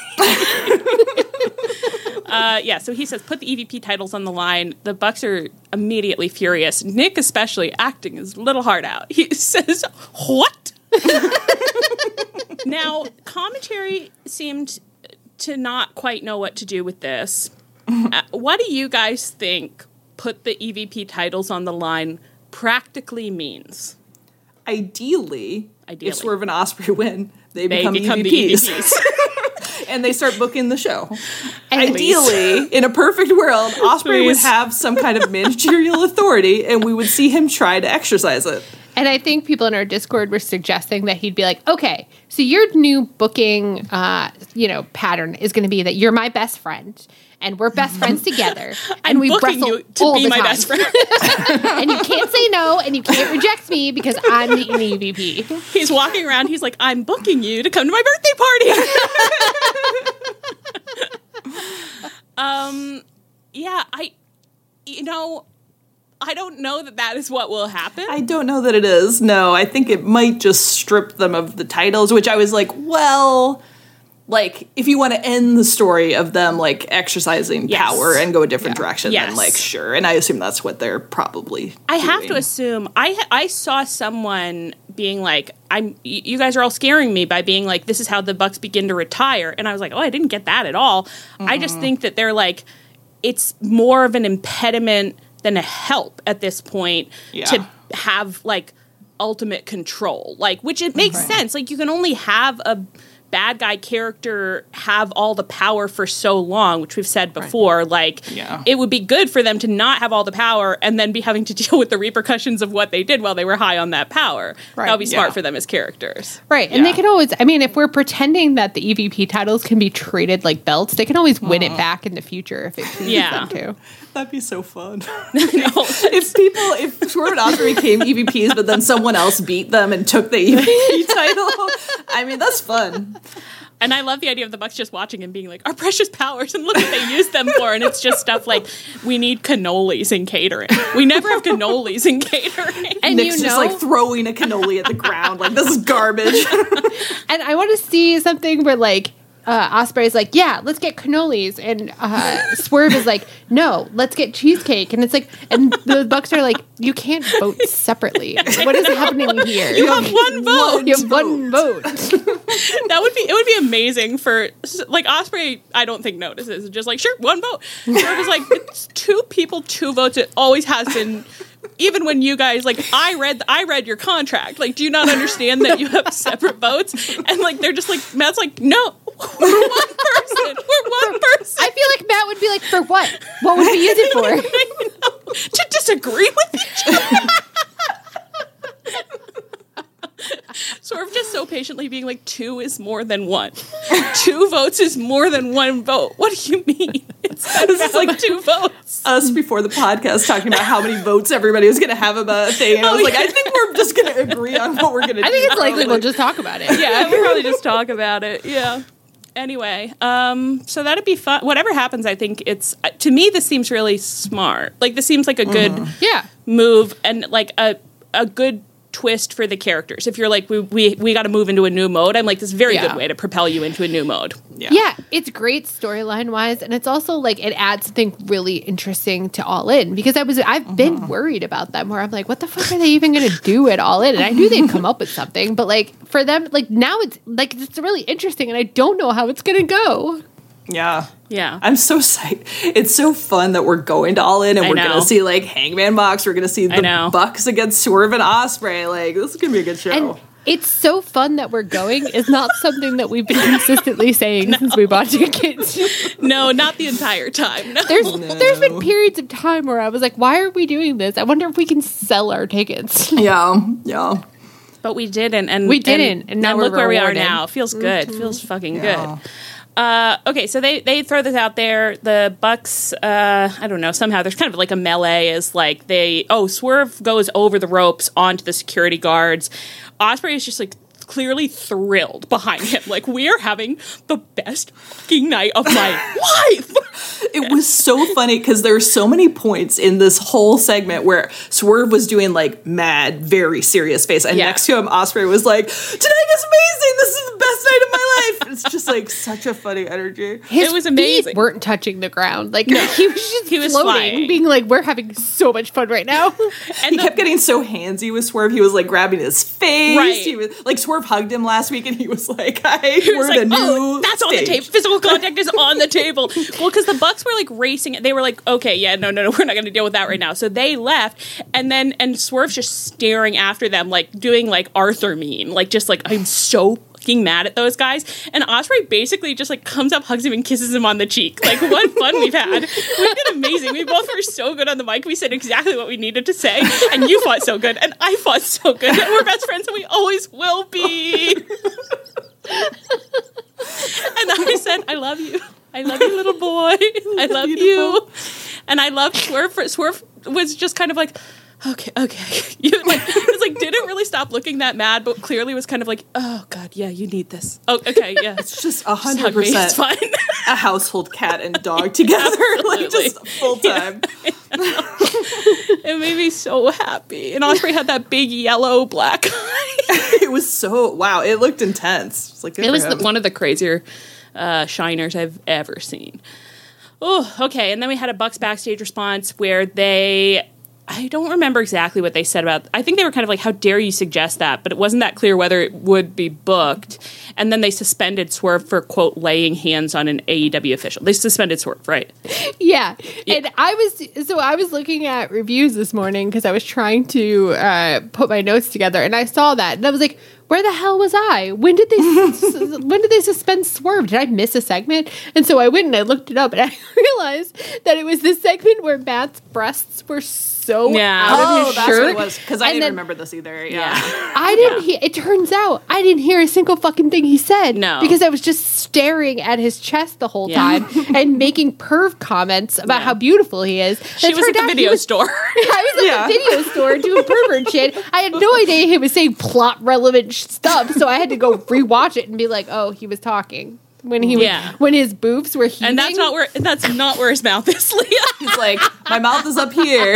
So he says, put the EVP titles on the line. The Bucks are immediately furious. Nick especially acting his little heart out. He says, what? Now, commentary seemed to not quite know what to do with this. What do you guys think put the EVP titles on the line practically means? Ideally, if Swerve and Ospreay win, they become EVPs. The EVPs. And they start booking the show. Ideally, in a perfect world, Ospreay would have some kind of managerial authority, and we would see him try to exercise it. And I think people in our Discord were suggesting that he'd be like, okay, so your new booking, pattern is going to be that you're my best friend, and we're best friends together, and we wrestle you to all be the my time. best friend. And you can't say no, and you can't reject me because I'm the EVP. He's walking around. He's like, I'm booking you to come to my birthday party. I don't know that is what will happen. I don't know that it is. No, I think it might just strip them of the titles, which I was like, well, like, if you want to end the story of them, like, exercising power and go a different direction, then, like, sure. And I assume that's what they're probably I doing. have to assume. I saw someone being like, you guys are all scaring me by being like, this is how the Bucks begin to retire. And I was like, oh, I didn't get that at all. Mm-hmm. I just think that they're like, it's more of an impediment than a help at this point to have, like, ultimate control. Like, which it makes sense. Like, you can only have a bad guy character have all the power for so long, which we've said before. Like, it would be good for them to not have all the power and then be having to deal with the repercussions of what they did while they were high on that power. That would be smart for them as characters. Right. And they can always, I mean, if we're pretending that the EVP titles can be treated like belts, they can always win it back in the future if it chooses them to. That'd be so fun. If Swerve and Ospreay became EVPs, but then someone else beat them and took the EVP title, I mean, that's fun. And I love the idea of the Bucks just watching and being like, our precious powers, and look what they use them for. And it's just stuff like, we need cannolis in catering. We never have cannolis in catering. And Nick's just like throwing a cannoli at the ground, like, this is garbage. And I want to see something where, like, Ospreay's like, yeah, let's get cannolis, and Swerve is like, no, let's get cheesecake, and it's like, and the Bucks are like, you can't vote separately. What is happening here? You have one vote. You have one vote. It would be amazing for, like, Ospreay. I don't think notices. It's just like, sure, one vote. Swerve is like, it's 2 people, 2 votes. It always has been. Even when you guys, like, I read your contract. Like, do you not understand that you have separate votes? And, like, they're just like, Matt's like, no, we're one person. We're one person. I feel like Matt would be like, for what? What would we use it for? To disagree with each other. Swerve just so patiently being like, 2 is more than 1. 2 votes is more than 1 vote. What do you mean? This is like 2 votes. Us before the podcast talking about how many votes everybody was going to have about a thing. And I was like, I think we're just going to agree on what we're going to do. I think it's likely we'll just talk about it. Yeah, we'll probably just talk about it. Yeah. Anyway, so that'd be fun. Whatever happens, I think it's, to me, this seems really smart. Like, this seems like a good move and, like, a good twist for the characters. If you're like, we got to move into a new mode, I'm like, this is a very good way to propel you into a new mode. Yeah, it's great storyline wise, and it's also like it adds something really interesting to All In, because I've been worried about them where I'm like, what the fuck are they even going to do at All In? And I knew they'd come up with something, but like for them, like now it's like it's really interesting, and I don't know how it's going to go. Yeah. Yeah. I'm so psyched. It's so fun that we're going to All In and we're going to see, like, Hangman Mox. We're going to see the Bucks against Swerve and Ospreay. Like, this is going to be a good show. It's so fun that we're going is not something that we've been consistently saying since we bought tickets. No, not the entire time. No. There's been periods of time where I was like, why are we doing this? I wonder if we can sell our tickets. Yeah. But we didn't, and now look we're where we are rewarded. now. Feels good. Feels fucking Yeah. good. Okay, so they throw this out there. The Bucks, I don't know, somehow there's kind of like a melee. Is like Swerve goes over the ropes onto the security guards. Ospreay is just like clearly thrilled behind him. Like, we are having the best fucking night of my life. It was so funny because there were so many points in this whole segment where Swerve was doing like mad, very serious face, and next to him, Ospreay was like, "Tonight is amazing. This is the best night of my life." It's just like such a funny energy. His it was amazing. feet weren't touching the ground. Like he was just He was floating, flying. being like, "We're having so much fun right now." And He kept getting so handsy with Swerve. He was like grabbing his face. Right. He was like, Swerve hugged him last week, and he was like, "We're like, the new oh, that's on the stage." tape. Physical contact is on the table. Well, because the Bucks were like racing. They were like, okay, yeah, no, we're not going to deal with that right now. So they left, and Swerve's just staring after them, like doing like Arthur meme, like just like, I'm so fucking mad at those guys. And Ospreay basically just like comes up, hugs him, and kisses him on the cheek. Like, what fun we've had. We did amazing. We both were so good on the mic. We said exactly what we needed to say, and you fought so good, and I fought so good. And we're best friends, and we always will be. And I said, I love you. I love you, little boy. I love you. And I loved Swerve. Swerve was just kind of like, okay. It's like, didn't really stop looking that mad, but clearly was kind of like, oh, God, yeah, you need this. Oh, okay, yeah. It's just Just hug me, it's 100% fine. a household cat and dog together, like just full time. It made me so happy. And Ospreay had that big yellow black eye. It was so, wow, it looked intense. It's like, It was one of the crazier shiners I've ever seen. Oh, okay. And then we had a Bucks backstage response where I don't remember exactly what they said about. I think they were kind of like, "How dare you suggest that?" But it wasn't that clear whether it would be booked. And then they suspended Swerve for, quote, laying hands on an AEW official. They suspended Swerve, right? Yeah. And I was looking at reviews this morning because I was trying to put my notes together, and I saw that, and I was like, where the hell was I? When did they suspend Swerve? Did I miss a segment? And so I went and I looked it up, and I realized that it was this segment where Matt's breasts were so out of his that's shirt. what it was, because I And didn't then- remember this either. Yeah. I didn't hear. It turns out I didn't hear a single fucking thing he said. No. Because I was just staring at his chest the whole time and making perv comments about how beautiful he is. She It was at turned the out video store. I was at the video store doing pervert shit. I had no idea he was saying plot relevant stuff, so I had to go rewatch it and be like, "Oh, he was talking when he was, when his boobs were heaving." And that's not where his mouth is, Leah. He's like, "My mouth is up here.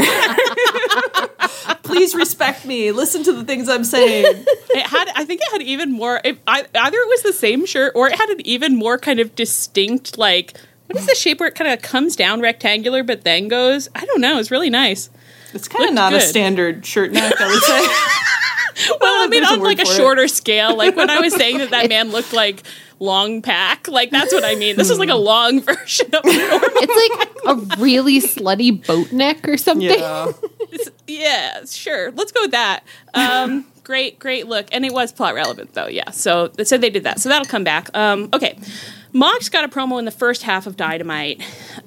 Please respect me. Listen to the things I'm saying." I think it had even more. Either it was the same shirt, or it had an even more kind of distinct, like, what is the shape where it kind of comes down rectangular but then goes? I don't know. It's really nice. It's kind of not a standard shirt neck, I would say. Well, I mean, There's a on word like a for it. shorter scale, like when I was saying that man looked like long pack, like that's what I mean. This is like a long version of normal. It's like a really slutty boat neck or something. Yeah. Yeah, sure. Let's go with that. Great look. And it was plot relevant, though, yeah. So they did that. So that'll come back. Okay. Mox got a promo in the first half of Dynamite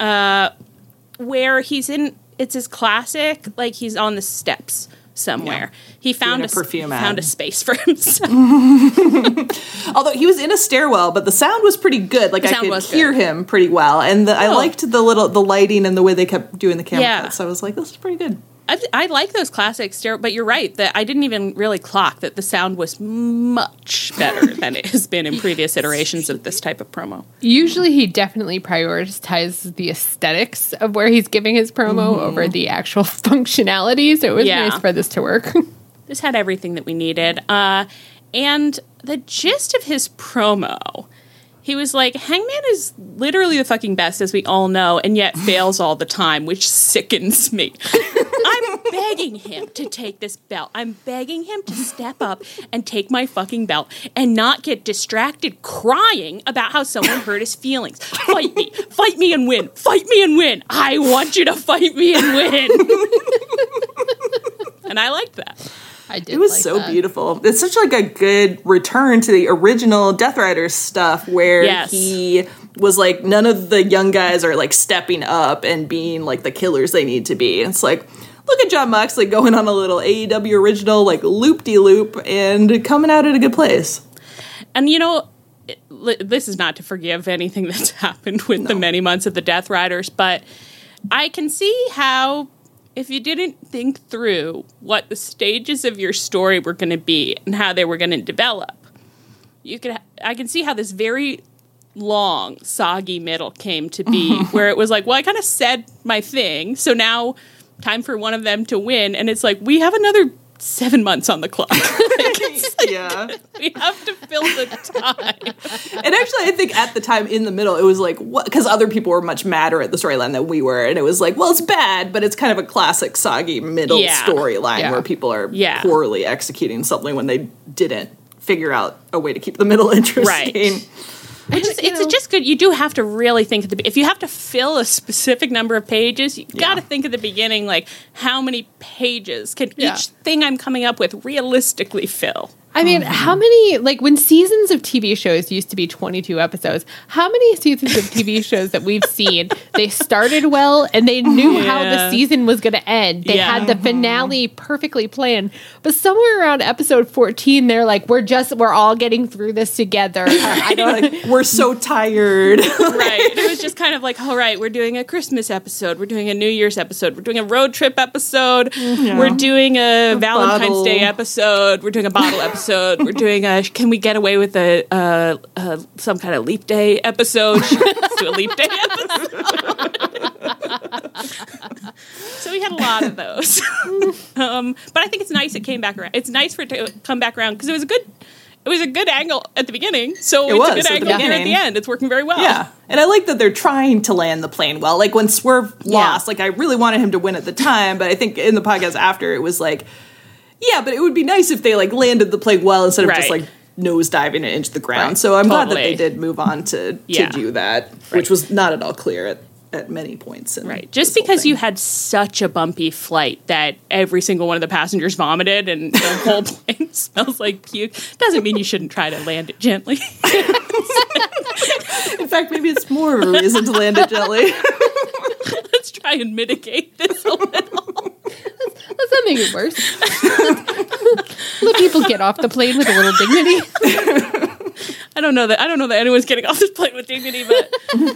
where it's his classic, like he's on the steps somewhere. Yeah. He found a space for himself. Although he was in a stairwell, but the sound was pretty good. Like I could hear him pretty well. And I liked the lighting and the way they kept doing the camera cuts. So I was like, this is pretty good. I like those classic but you're right that I didn't even really clock that the sound was much better than it has been in previous iterations of this type of promo. Usually he definitely prioritizes the aesthetics of where he's giving his promo over the actual functionality, so it was nice for this to work. This had everything that we needed. And the gist of his promo, he was like, Hangman is literally the fucking best, as we all know, and yet fails all the time, which sickens me. I'm begging him to take this belt. I'm begging him to step up and take my fucking belt and not get distracted crying about how someone hurt his feelings. Fight me. Fight me and win. Fight me and win. I want you to fight me and win. And I liked that. It was so beautiful. It's such like a good return to the original Death Rider stuff where he was like, none of the young guys are like stepping up and being like the killers they need to be. It's like, look at Jon Moxley going on a little AEW original like loop-de-loop and coming out at a good place. And this is not to forgive anything that's happened with the many months of the Death Riders, but I can see how if you didn't think through what the stages of your story were going to be and how they were going to develop, I can see how this very long, soggy middle came to be, where it was like, well, I kind of said my thing, so now time for one of them to win, and it's like, we have another 7 months on the clock. We have to fill the time. And actually, I think at the time in the middle, it was like, what? Because other people were much madder at the storyline than we were, and it was like, well, it's bad, but it's kind of a classic soggy middle storyline where people are poorly executing something when they didn't figure out a way to keep the middle interesting. Right. It's just good. You do have to really think if you have to fill a specific number of pages, you got to think at the beginning, like, how many pages can each thing I'm coming up with realistically fill? I mean, how many, like, when seasons of TV shows used to be 22 episodes, how many seasons of TV shows that we've seen, they started well and they knew how the season was going to end. They had the finale perfectly planned. But somewhere around episode 14, they're like, we're all getting through this together. We're so tired. Right. It was just kind of like, all right, we're doing a Christmas episode. We're doing a New Year's episode. We're doing a road trip episode. We're doing a Valentine's Day episode. We're doing a bottle episode. We're doing can we get away with some kind of leap day episode? Let's do a leap day episode. So we had a lot of those. But I think it's nice it came back around. It's nice for it to come back around because it was a good angle at the beginning. So it's a good angle here at the end. It's working very well. Yeah. And I like that they're trying to land the plane well. Like when Swerve lost, like I really wanted him to win at the time, but I think in the podcast after it was like, yeah, but it would be nice if they like landed the plane well instead of just like nose diving it into the ground. Right. So I'm glad that they did move on to do that, which was not at all clear at many points. Just because you had such a bumpy flight that every single one of the passengers vomited and the whole plane smells like puke doesn't mean you shouldn't try to land it gently. In fact, maybe it's more of a reason to land it gently. Let's try and mitigate this a little. Let's not make it worse. Let people get off the plane with a little dignity. I don't know that anyone's getting off this plane with dignity, but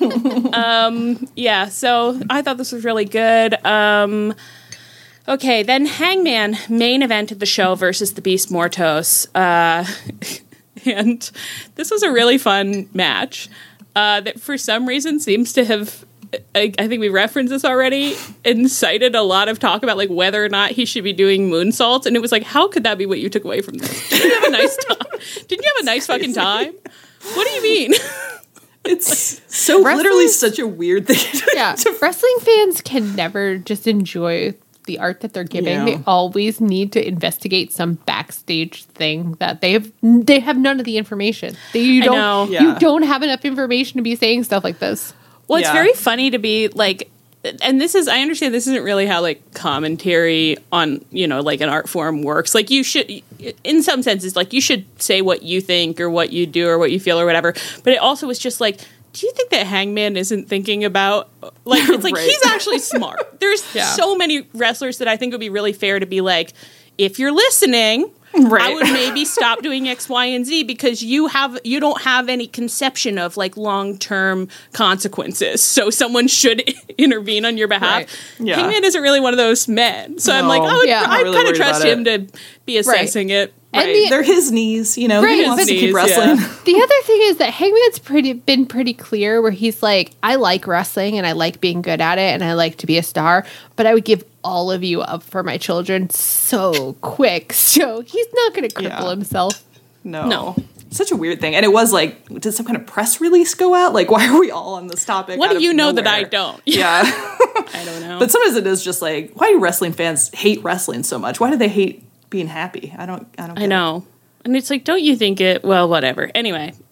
so I thought this was really good. Okay, then Hangman main event of the show versus the Beast Mortos. And this was a really fun match that for some reason seems to have, I think we referenced this already, incited a lot of talk about like whether or not he should be doing moonsaults. And it was like, how could that be what you took away from this? Didn't you have a nice time? Didn't you have a nice fucking time? What do you mean? It's so literally such a weird thing. Wrestling fans can never just enjoy the art that they're giving. Yeah. They always need to investigate some backstage thing that they have none of the information. You don't have enough information to be saying stuff like this. Well, it's very funny to be like, and I understand this isn't really how like commentary on, like an art form works. Like you should, in some senses, like you should say what you think or what you do or what you feel or whatever. But it also was just like, do you think that Hangman isn't thinking about, like, it's like, he's actually smart. There's so many wrestlers that I think would be really fair to be like, if you're listening, I would maybe stop doing X, Y, and Z because you don't have any conception of like long-term consequences. So someone should intervene on your behalf. Right. Yeah. Hangman isn't really one of those men. So I'm like, I kind of trust him to be assessing it. Right. They're his knees, he wants to keep wrestling. Yeah. The other thing is that Hangman's been pretty clear where he's like, I like wrestling and I like being good at it and I like to be a star, but I would give all of you up for my children so quick. So he's not going to cripple himself. No. Such a weird thing. And it was like, did some kind of press release go out? Like, why are we all on this topic? What do you know that I don't? Yeah. I don't know. But sometimes it is just like, why do wrestling fans hate wrestling so much? Why do they hate being happy? I know. And it's like, don't you think it? Well, whatever. Anyway,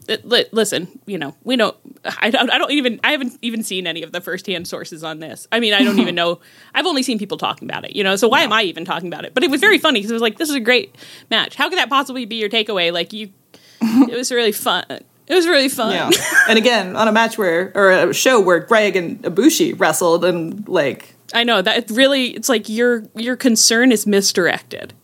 listen, we don't. I haven't even seen any of the firsthand sources on this. I mean, I don't even know. I've only seen people talking about it. So why am I even talking about it? But it was very funny because it was like, this is a great match. How could that possibly be your takeaway? Like it was really fun. It was really fun. Yeah. And again, on a show where Greg and Ibushi wrestled, and like, I know that it's like your concern is misdirected.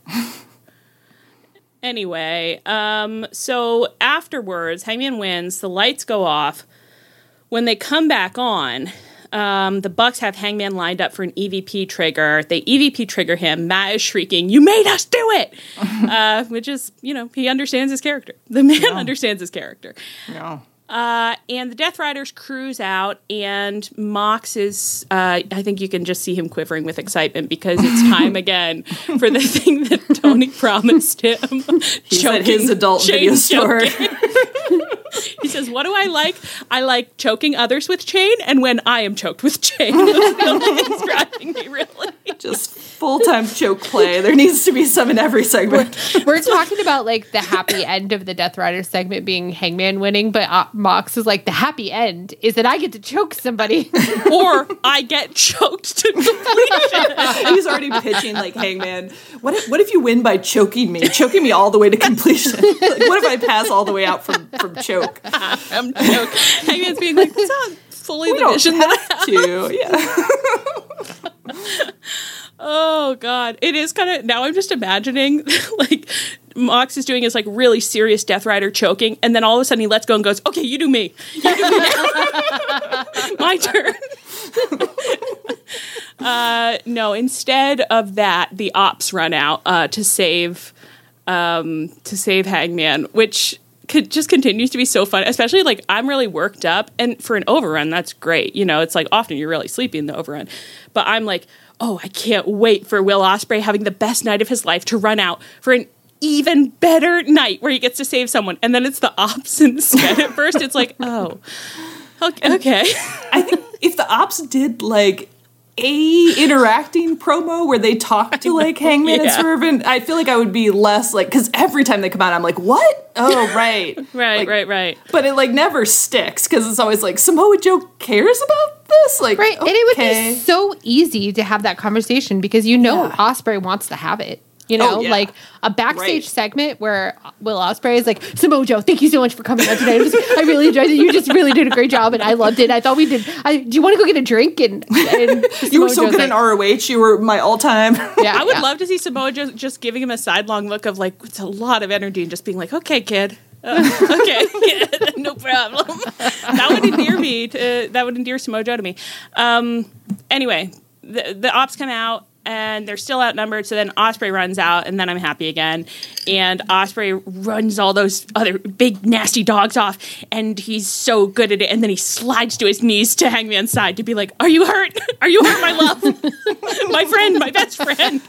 Anyway, so afterwards, Hangman wins. The lights go off. When they come back on, the Bucks have Hangman lined up for an EVP trigger. They EVP trigger him. Matt is shrieking, "You made us do it!" Which is, he understands his character. The man understands his character. Yeah. And the Death Riders cruise out, and Mox is, I think you can just see him quivering with excitement because it's time again for the thing that Tony promised him. He's at his adult video store. He says, what do I like? I like choking others with chain, and when I am choked with chain. Those are the only things driving me, really. Just full-time choke play. There needs to be some in every segment. We're talking about, like, the happy end of the Death Rider segment being Hangman winning, but Mox is like, the happy end is that I get to choke somebody. Or I get choked to completion. He's already pitching, like, Hangman, what if you win by choking me all the way to completion? Like, what if I pass all the way out from choke? I'm choke. Hangman's being like, that's not fully the vision that I have. Yeah. Oh, God. It is kind of, now I'm just imagining, like, Mox is doing his, like, really serious Death Rider choking, and then all of a sudden he lets go and goes, okay, you do me. You do me now. My turn. No, instead of that, the Ops run out to save Hangman, which just continues to be so fun, especially, like, I'm really worked up, and for an overrun, that's great. It's like, often you're really sleepy in the overrun, but I'm like, oh, I can't wait for Will Ospreay having the best night of his life to run out for an even better night where he gets to save someone. And then it's the Ops instead. At first, it's like, oh, okay. I think if the Ops did, like, a interacting promo where they talk to, like, Hangman and Swerve, and I feel like I would be less, like, because every time they come out, I'm like, what? Oh, right. Right. But it, like, never sticks, because it's always like, Samoa Joe cares about this? Like, right. Okay. And it would be so easy to have that conversation because Ospreay wants to have it. Like a backstage segment where Will Ospreay is like, Samoa Joe, thank you so much for coming out today. I really enjoyed it. You just really did a great job, and I loved it. I thought we did. Do you want to go get a drink? And you were so good in ROH. You were my all-time. Yeah, I would love to see Samoa Joe just giving him a sidelong look of, like, it's a lot of energy and just being like, okay, kid. Okay, yeah, no problem. That would endear Samoa Joe to me. Anyway, the Ops come out. And they're still outnumbered, so then Ospreay runs out, and then I'm happy again. And Ospreay runs all those other big, nasty dogs off, and he's so good at it. And then he slides to his knees to Hangman's side to be like, are you hurt? Are you hurt, my love? My friend, my best friend.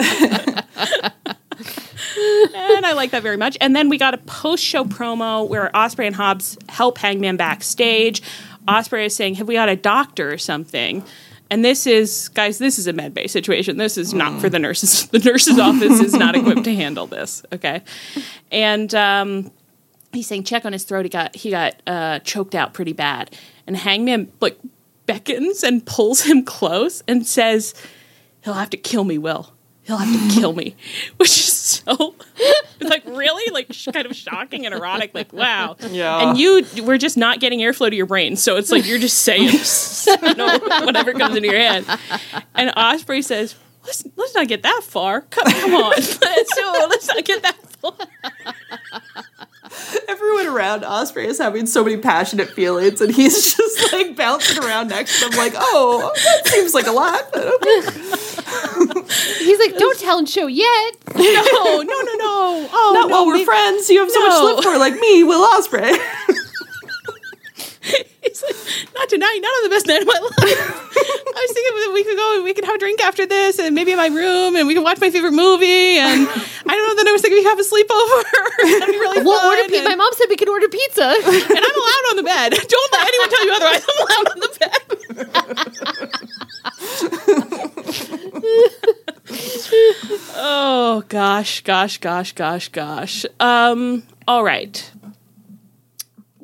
And I like that very much. And then we got a post-show promo where Ospreay and Hobbs help Hangman backstage. Ospreay is saying, have we got a doctor or something? And this is a med bay situation. This is not for the nurses. The nurse's office is not equipped to handle this. Okay. And he's saying check on his throat. He got choked out pretty bad. And Hangman, like, beckons and pulls him close and says, he'll have to kill me, Will. He'll have to kill me. Which is so, like, really? Like, kind of shocking and erotic. Like, wow. Yeah. And we're just not getting airflow to your brain. So it's like you're just saying whatever comes into your head. And Ospreay says, let's not get that far. Come on. Let's not get that far. Everyone around Ospreay is having so many passionate feelings, and he's just, like, bouncing around next to them like, oh, that seems like a lot. But okay. He's like, don't tell and show yet. No. Oh, not while we're friends. You have so much to live for, like me, Will Ospreay. He's like, not tonight, not on the best night of my life. I was thinking that we could go and we could have a drink after this, and maybe in my room, and we could watch my favorite movie, and I don't know, then I was thinking we could have a sleepover. That'd be really we'll fun. Order pizza. My mom said we could order pizza. And I'm allowed on the bed. Don't let anyone tell you otherwise. I'm allowed on the bed. Oh, gosh. All right.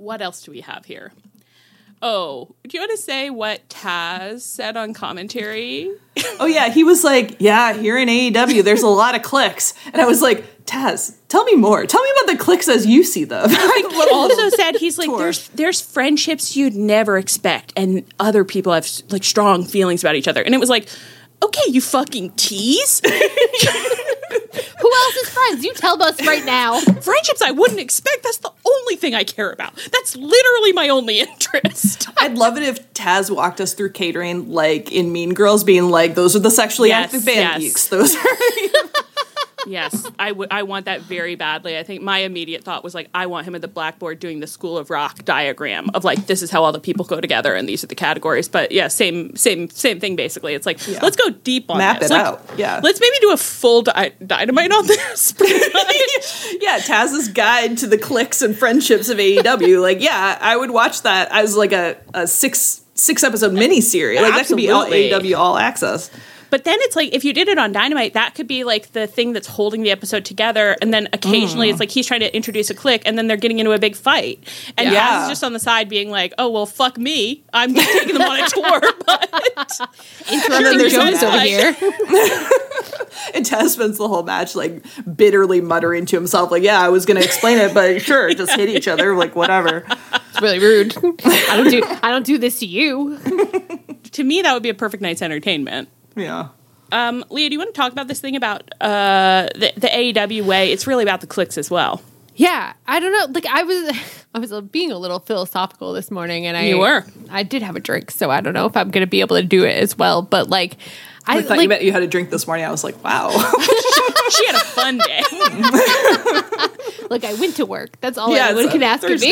what else do we have here? Oh, do you want to say what Taz said on commentary? Oh, yeah. He was like, yeah, here in AEW, there's a lot of clicks. And I was like, Taz, tell me more. Tell me about the clicks as you see them. He also said, he's like, there's friendships you'd never expect. And other people have like strong feelings about each other. And it was like, okay, you fucking tease. Who else is friends? You tell us right now. Friendships I wouldn't expect. That's the only thing I care about. That's literally my only interest. I'd love it if Taz walked us through catering, like in Mean Girls, being like, those are the sexually active band geeks. Those are... Yes, I want that very badly. I think my immediate thought was like, I want him at the blackboard doing the School of Rock diagram of like, this is how all the people go together and these are the categories. But yeah, same thing basically. It's like, let's go deep on Map this. it like, out. Yeah. Let's maybe do a full Dynamite on this. Yeah, Taz's guide to the cliques and friendships of AEW. Like, yeah, I would watch that as like a six episode miniseries. Like that could be all AEW All Access. But then it's like, if you did it on Dynamite, that could be like the thing that's holding the episode together. And then occasionally it's like he's trying to introduce a clique and then they're getting into a big fight. And Taz is just on the side being like, oh, well, fuck me. I'm taking them on a tour. But interrupting Jones over here. And Taz spends the whole match like bitterly muttering to himself, like, yeah, I was going to explain it, but sure, just hit each other, like whatever. It's really rude. I don't do this to you. To me, that would be a perfect night's entertainment. Yeah. Leah, do you want to talk about this thing about the AEW way? It's really about the clicks as well. Yeah, I don't know. Like I was being a little philosophical this morning, and I did have a drink, so I don't know if I'm going to be able to do it as well. But like, I thought you meant you had a drink this morning. I was like, wow, she had a fun day. Look, I went to work. That's all anyone can ask of me.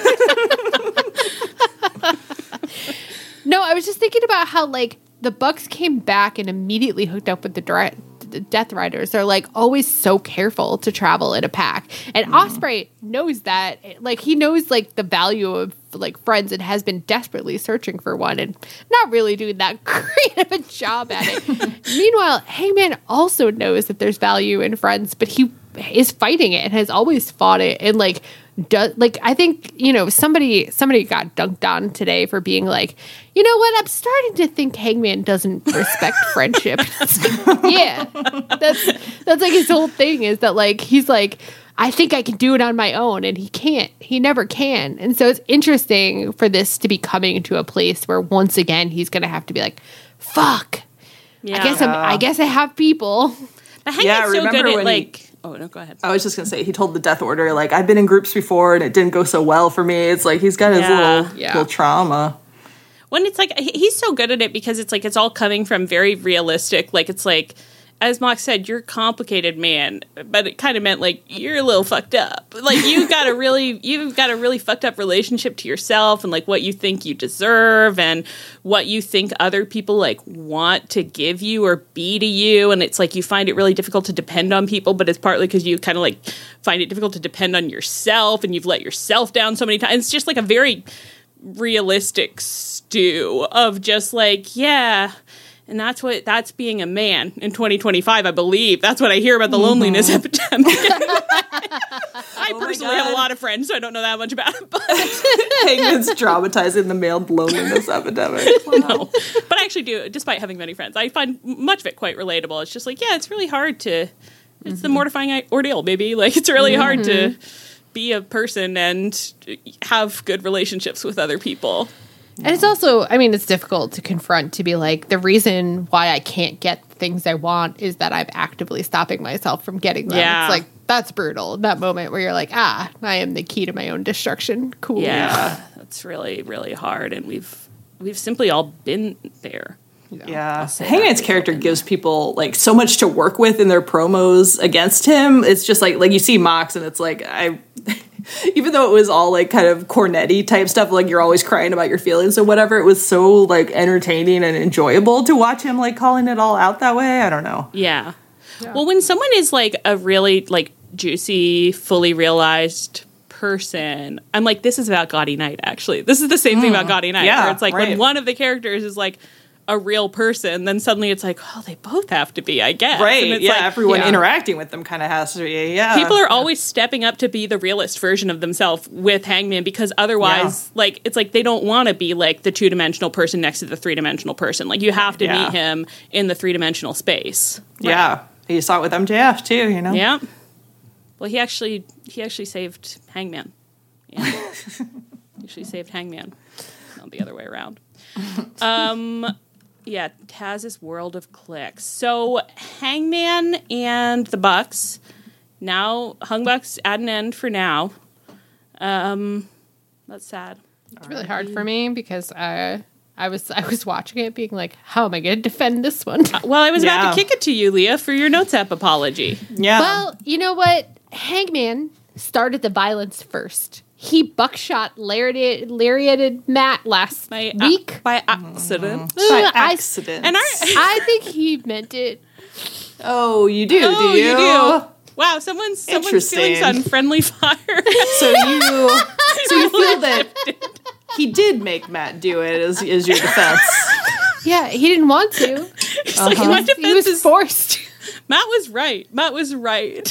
No, I was just thinking about how like the Bucks came back and immediately hooked up with the Death Riders. They're like always so careful to travel in a pack. And Ospreay knows that. Like he knows like the value of like friends and has been desperately searching for one and not really doing that great of a job at it. Meanwhile, Hangman also knows that there's value in friends, but he is fighting it and has always fought it. And like I think, you know, somebody got dunked on today for being like, you know what, I'm starting to think Hangman doesn't respect friendship. Yeah. That's like his whole thing is that like he's like, I think I can do it on my own, and he can't. He never can. And so it's interesting for this to be coming to a place where once again he's gonna have to be like, fuck. Yeah. I guess I have people. But Hangman's so good at like oh, no, go ahead. I was just going to say, he told the Death Order, like, I've been in groups before and it didn't go so well for me. It's like, he's got his little trauma. When it's like, he's so good at it because it's like, it's all coming from very realistic. Like, it's like, as Mox said, you're a complicated man, but it kind of meant like, you're a little fucked up. Like, you've got a really fucked up relationship to yourself and like what you think you deserve and what you think other people like want to give you or be to you. And it's like, you find it really difficult to depend on people, but it's partly because you kind of like find it difficult to depend on yourself and you've let yourself down so many times. It's just like a very realistic stew of just like, yeah. And that's being a man in 2025, I believe. That's what I hear about the loneliness epidemic. I personally have a lot of friends, so I don't know that much about it. But Hangman's dramatizing the male loneliness epidemic. Wow. No, but I actually do, despite having many friends. I find much of it quite relatable. It's just like, yeah, it's really hard to, it's the mortifying ordeal, baby. Like, it's really hard to be a person and have good relationships with other people. And it's also, I mean, it's difficult to confront, to be like, the reason why I can't get things I want is that I'm actively stopping myself from getting them. Yeah. It's like, that's brutal. That moment where you're like, I am the key to my own destruction. Cool. Yeah. That's really, really hard. And we've simply all been there. Yeah. Hangman's character gives people like so much to work with in their promos against him. It's just like you see Mox and it's like, even though it was all like kind of cornetty type stuff, like you're always crying about your feelings or whatever, it was so like entertaining and enjoyable to watch him like calling it all out that way. I don't know. Yeah. Well, when someone is like a really like juicy, fully realized person, I'm like, this is about Gaudy Night, actually. This is the same thing about Gaudy Night. Yeah, where it's like when one of the characters is like, a real person, then suddenly it's like, oh, they both have to be, I guess. Right, and it's yeah, like, everyone interacting with them kind of has to be, yeah. People are always stepping up to be the realist version of themselves with Hangman, because otherwise, like, it's like they don't want to be like the two-dimensional person next to the three-dimensional person. Like, you have to meet him in the three-dimensional space. Right? Yeah, you saw it with MJF too, you know? Yeah. Well, he actually saved Hangman. Yeah. He actually saved Hangman. Not the other way around. Yeah, Taz's World of Clicks. So Hangman and the Bucks, now Hung Bucks at an end for now. That's sad. It's really hard for me because I was watching it being like, how am I going to defend this one? Well, I was about to kick it to you, Leah, for your Notes app apology. Yeah. Well, you know what? Hangman started the violence first. He buckshot lariated Matt last week. By accident. By accident. I think he meant it. Oh, you do, Oh, do you? you do. Wow, someone's feeling on friendly fire. So you feel that he did make Matt do it as your defense. Yeah, he didn't want to. He's like, my defense he was forced. Matt was right. Matt was right.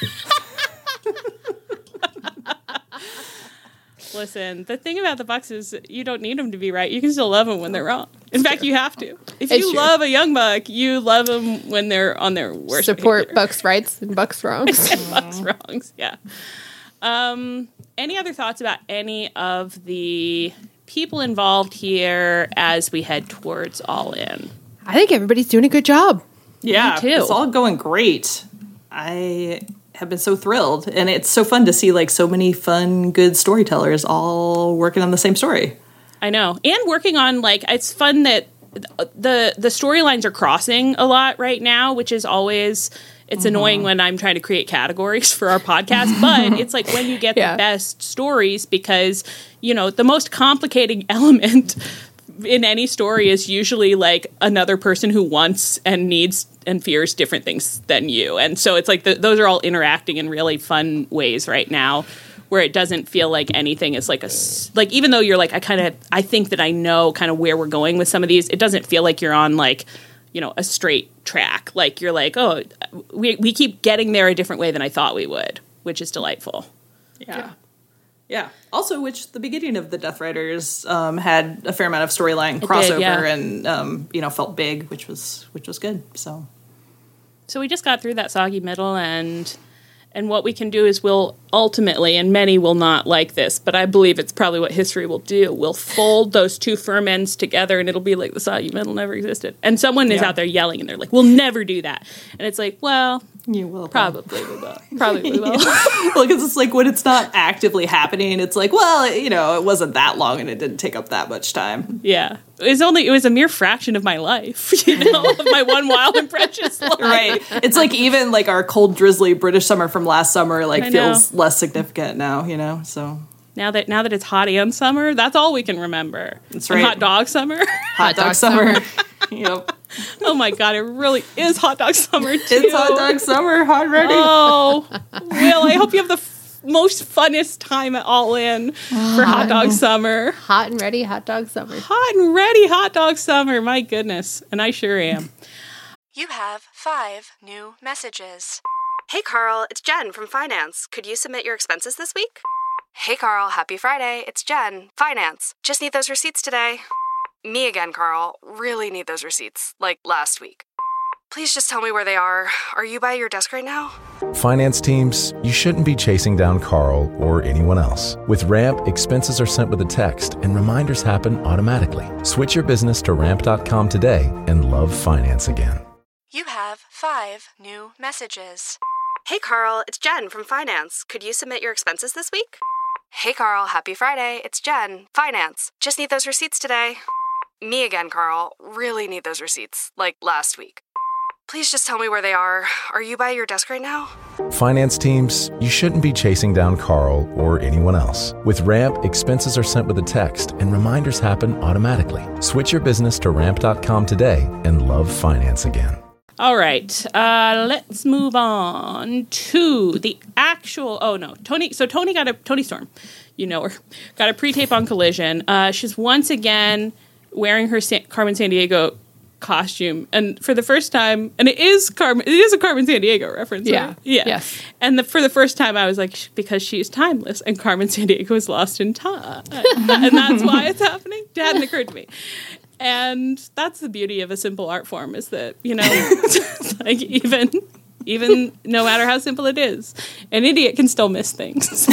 Listen, the thing about the Bucks is you don't need them to be right. You can still love them when they're wrong. In fact, you have to. If you love a young Buck, you love them when they're on their worst Support behavior. Bucks' rights and Bucks' wrongs. And Bucks' wrongs, yeah. Any other thoughts about any of the people involved here as we head towards All In? I think everybody's doing a good job. Yeah, Me too. It's all going great. I have been so thrilled, and it's so fun to see like so many fun, good storytellers all working on the same story. I know, and working on like it's fun that the storylines are crossing a lot right now, which is always it's annoying when I'm trying to create categories for our podcast, but it's like when you get the best stories because you know the most complicating element in any story is usually like another person who wants and needs and fears different things than you. And so it's like those are all interacting in really fun ways right now where it doesn't feel like anything is like like, even though you're like, I think that I know kind of where we're going with some of these, it doesn't feel like you're on like, you know, a straight track. Like you're like, oh, we keep getting there a different way than I thought we would, which is delightful. Yeah. Also, which the beginning of the Death Riders had a fair amount of storyline crossover and you know, felt big, which was good. So we just got through that soggy middle, and what we can do is we'll ultimately, and many will not like this, but I believe it's probably what history will do. We'll fold those two firm ends together, and it'll be like the soggy middle never existed. And someone is out there yelling, and they're like, "We'll never do that." And it's like, well, you will probably we will. Probably we will. Well, because it's like when it's not actively happening, it's like, well, you know, it wasn't that long, and it didn't take up that much time. Yeah. It was a mere fraction of my life, you know, of my one wild and precious life. Right. It's like even like our cold, drizzly British summer from last summer like feels less significant now, you know. So now that it's hot and summer, that's all we can remember. That's right. And hot dog summer. Hot dog summer. Yep. Oh my God, it really is hot dog summer too. It's hot dog summer, hot and ready. Oh, Will, I hope you have the most funnest time at All In for hot dog summer. Hot and ready hot dog summer. Hot and ready hot dog summer. My goodness. And I sure am. You have 5 new messages. Hey Carl, it's Jen from Finance. Could you submit your expenses this week? Hey Carl, happy Friday. It's Jen, Finance. Just need those receipts today. Me again, Carl. Really need those receipts, like last week. Please just tell me where they are. Are you by your desk right now? Finance teams, you shouldn't be chasing down Carl or anyone else. With Ramp, expenses are sent with a text and reminders happen automatically. Switch your business to ramp.com today and love finance again. You have 5 new messages. Hey Carl, it's Jen from Finance. Could you submit your expenses this week? Hey Carl, happy Friday. It's Jen, Finance. Just need those receipts today. Me again, Carl. Really need those receipts, like last week. Please just tell me where they are. Are you by your desk right now? Finance teams, you shouldn't be chasing down Carl or anyone else. With Ramp, expenses are sent with a text and reminders happen automatically. Switch your business to ramp.com today and love finance again. All right, let's move on to the actual. Oh no, Toni. So Toni Storm, you know her, got a pre-tape on Collision. She's once again wearing her Carmen Sandiego costume, and for the first time, and it is a Carmen Sandiego reference, Yeah. right? Yeah. Yes. And for the first time, I was like, because she's timeless, and Carmen Sandiego is lost in time, and that's why it's happening. It hadn't occurred to me. And that's the beauty of a simple art form, is that, you know, it's like even no matter how simple it is, an idiot can still miss things.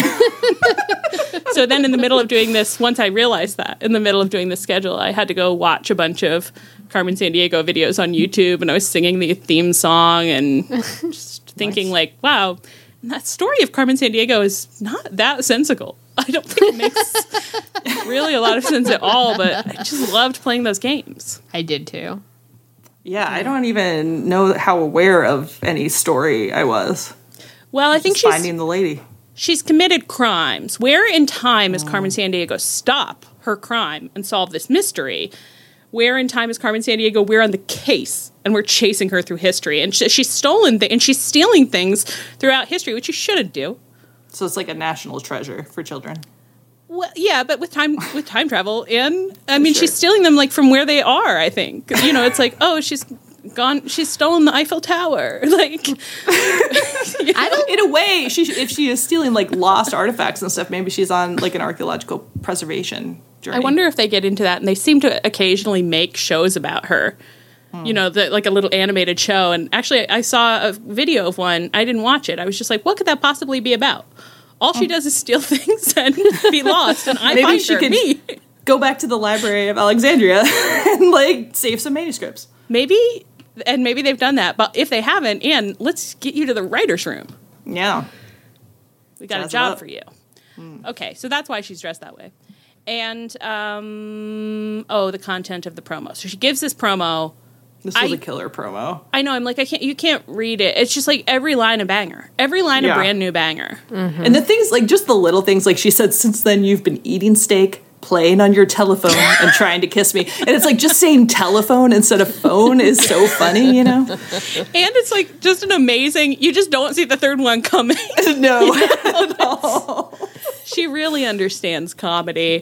So then in the middle of doing this, once I realized that, in the middle of doing this schedule, I had to go watch a bunch of Carmen Sandiego videos on YouTube, and I was singing the theme song and just thinking like, wow, that story of Carmen Sandiego is not that sensical. I don't think it makes really a lot of sense at all, but I just loved playing those games. I did too. Yeah, I don't even know how aware of any story I was. Well, I think Just finding the lady. she's committed crimes. Where in time does Carmen Sandiego stop her crime and solve this mystery? Where in time is Carmen Sandiego? We're on the case, and we're chasing her through history. And she's stolen and she's stealing things throughout history, which you shouldn't do. So it's like a national treasure for children. Well, yeah, but with time travel, and I mean, Sure. she's stealing them like from where they are. I think, you know, it's like, oh, she's stolen the Eiffel Tower. Like, I don't. In a way, if she is stealing like lost artifacts and stuff, maybe she's on like an archaeological preservation journey. I wonder if they get into that, and they seem to occasionally make shows about her. You know, like a little animated show. And actually, I saw a video of one. I didn't watch it. I was just like, what could that possibly be about? All she does is steal things and be lost, and I Maybe find she her. could go back to the Library of Alexandria and like save some manuscripts. Maybe they've done that. But if they haven't, Anne, let's get you to the writer's room. Yeah. We got Jazz a it job up. for you. Okay, so that's why she's dressed that way. And, the content of the promo. So she gives this promo. This was a killer promo. I know, I'm like, you can't read it. It's just like every line a banger. Every line a brand new banger. And the things, like just the little things, like she said, since then you've been eating steak, playing on your telephone, and trying to kiss me. And it's like just saying telephone instead of phone is so funny, you know? And it's like just an amazing, you just don't see the third one coming. No. At all. She really understands comedy.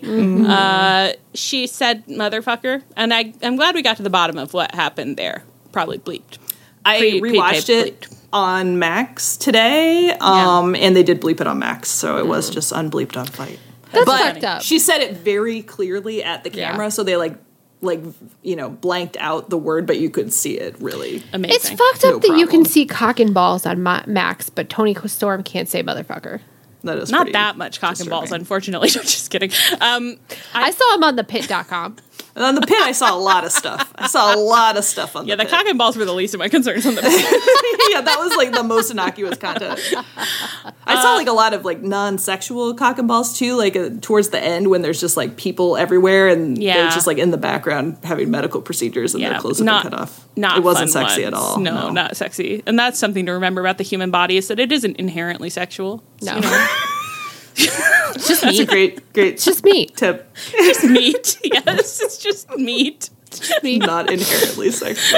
She said motherfucker, and I'm glad we got to the bottom of what happened there. Probably bleeped. I rewatched it on Max today, and they did bleep it on Max, so it was just unbleeped on Fight. That's But fucked up. she said it very clearly at the camera, so they like blanked out the word, but you could see it really. Amazing. It's fucked No up that you can problem. see cock and balls on Max, but Tony Storm can't say motherfucker. That is Not pretty that much cock and balls, disturbing. unfortunately. I'm just kidding. I saw him on thepit.com. And on the Pit, I saw a lot of stuff. I saw a lot of stuff on Yeah, the the Pit. cock and balls were the least of my concerns on the Yeah, that was like the most innocuous content. I saw like a lot of like non-sexual cock and balls too, like towards the end when there's just like people everywhere and they're just like in the background having medical procedures and their clothes have been cut off. Not it wasn't fun sexy at ones. all. No, not sexy. And that's something to remember about the human body, is that it isn't inherently sexual. No. You know, It's just That's a meat. great It's just meat. tip. it's meat. Yes, it's just meat. Meat. Not inherently sexual.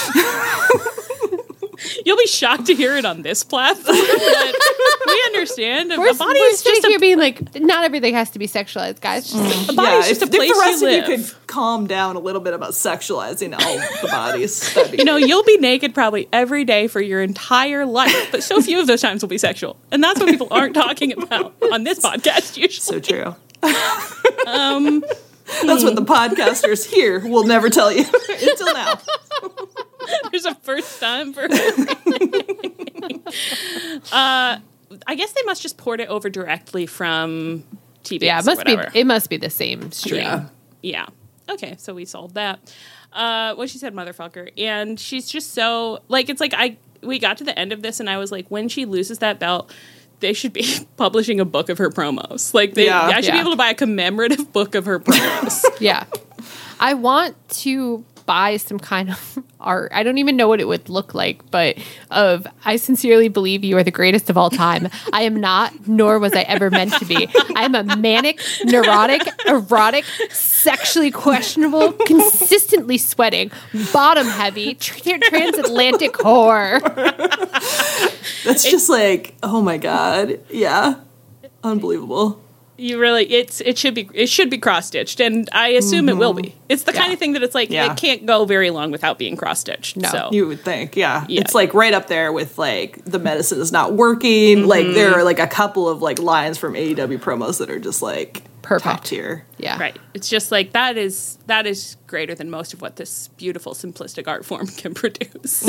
You'll be shocked to hear it on this platform, but we understand. A We're body is just here a being like, not everything has to be sexualized, guys. A body's just a place the rest you of live. you could calm down a little bit about sexualizing all the bodies. That'd be You know, great. you'll be naked probably every day for your entire life, but so few of those times will be sexual. And that's what people aren't talking about on this podcast usually. So true. That's what the podcasters here will never tell you until now. There's a first time for everything. I guess they must just port it over directly from TBS. Yeah, or it must be the same stream. Yeah. Yeah. Okay, so we solved that. Well, she said motherfucker, and she's just so like, it's like we got to the end of this, and I was like, when she loses that belt, they should be publishing a book of her promos. Like, I should be able to buy a commemorative book of her promos. Yeah. I want to buy some kind of art. I don't even know what it would look like, but I sincerely believe you are the greatest of all time. I am not, nor was I ever meant to be. I am a manic, neurotic, erotic, sexually questionable, consistently sweating, bottom heavy, transatlantic whore. That's just like, oh my God. Yeah. Unbelievable. it should be cross-stitched, and I assume it will be. It's the kind of thing that it's like it can't go very long without being cross-stitched. No, so. you would think, it's like right up there with like the medicine is not working. Like there are like a couple of like lines from AEW promos that are just like perfect, top tier. Yeah, right. It's just like that is greater than most of what this beautiful simplistic art form can produce.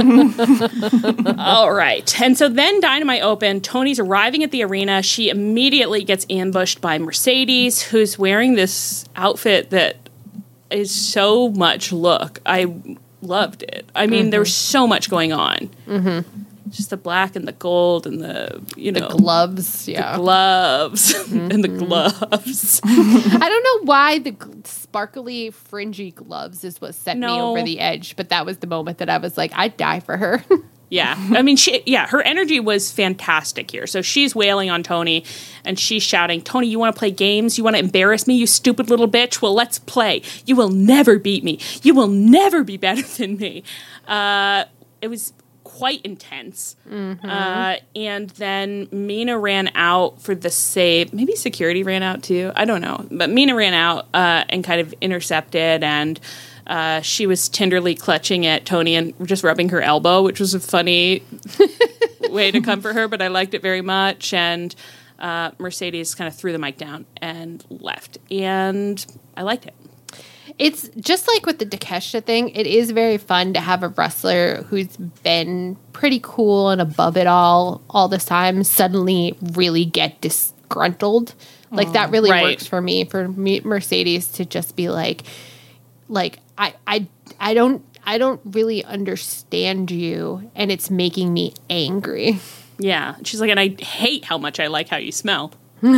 All right, and so then Dynamite opened. Tony's arriving at the arena. She immediately gets ambushed by Mercedes, who's wearing this outfit that is so much look. I loved it. I mean, there was so much going on. Just the black and the gold and the gloves, the gloves and the gloves. I don't know why the sparkly, fringy gloves is what set me over the edge, but that was the moment that I was like, I'd die for her. Yeah. I mean, her energy was fantastic here. So she's wailing on Tony, and she's shouting, Tony, you want to play games? You want to embarrass me, you stupid little bitch? Well, let's play. You will never beat me. You will never be better than me. It was quite intense. And then Mina ran out for the save. Maybe security ran out too. I don't know. But Mina ran out and kind of intercepted, and she was tenderly clutching at Tony and just rubbing her elbow, which was a funny way to comfort her, but I liked it very much. And Mercedes kind of threw the mic down and left. And I liked it. It's just like with the Takeshita thing. It is very fun to have a wrestler who's been pretty cool and above it all this time suddenly really get disgruntled. Like that really works for me. For Mercedes to just be like I don't really understand you, and it's making me angry. Yeah, she's like, and I hate how much I like how you smell.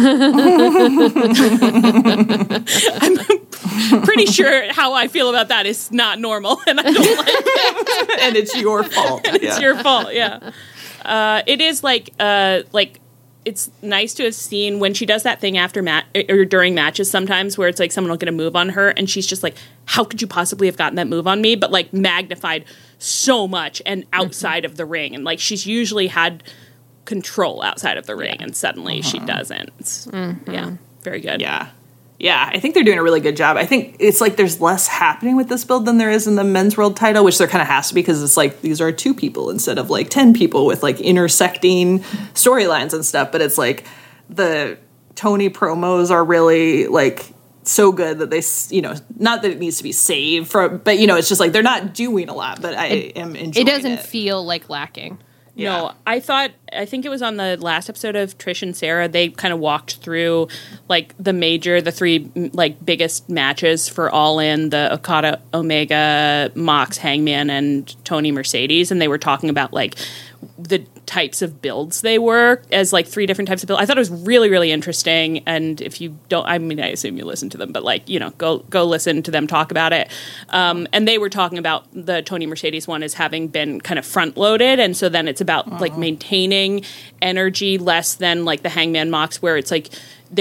I'm pretty sure how I feel about that is not normal, and I don't like it. And it's your fault. It's your fault, yeah. It is like it's nice to have seen when she does that thing after or during matches sometimes where it's like someone will get a move on her and she's just like, how could you possibly have gotten that move on me? But like magnified so much and outside of the ring. And like she's usually had control outside of the ring and suddenly she doesn't. Yeah, very good. Yeah, I think they're doing a really good job. I think it's like there's less happening with this build than there is in the men's world title, which there kind of has to be because it's like these are 2 people instead of like 10 people with like intersecting storylines and stuff. But it's like the Tony promos are really like so good that they, not that it needs to be saved from, but it's just like they're not doing a lot, but I am enjoying it. It doesn't feel like lacking. Yeah. No, I think it was on the last episode of Trish and Sarah, they kind of walked through like the 3 like biggest matches for All In, the Okada, Omega, Mox, Hangman, and Tony Mercedes. And they were talking about like the types of builds they were as like 3 different types of builds. I thought it was really, really interesting. And if you don't, I mean, I assume you listen to them, but like, go listen to them talk about it. And they were talking about the Tony Mercedes one as having been kind of front loaded. And so then it's about like maintaining energy less than like the Hangman Mox where it's like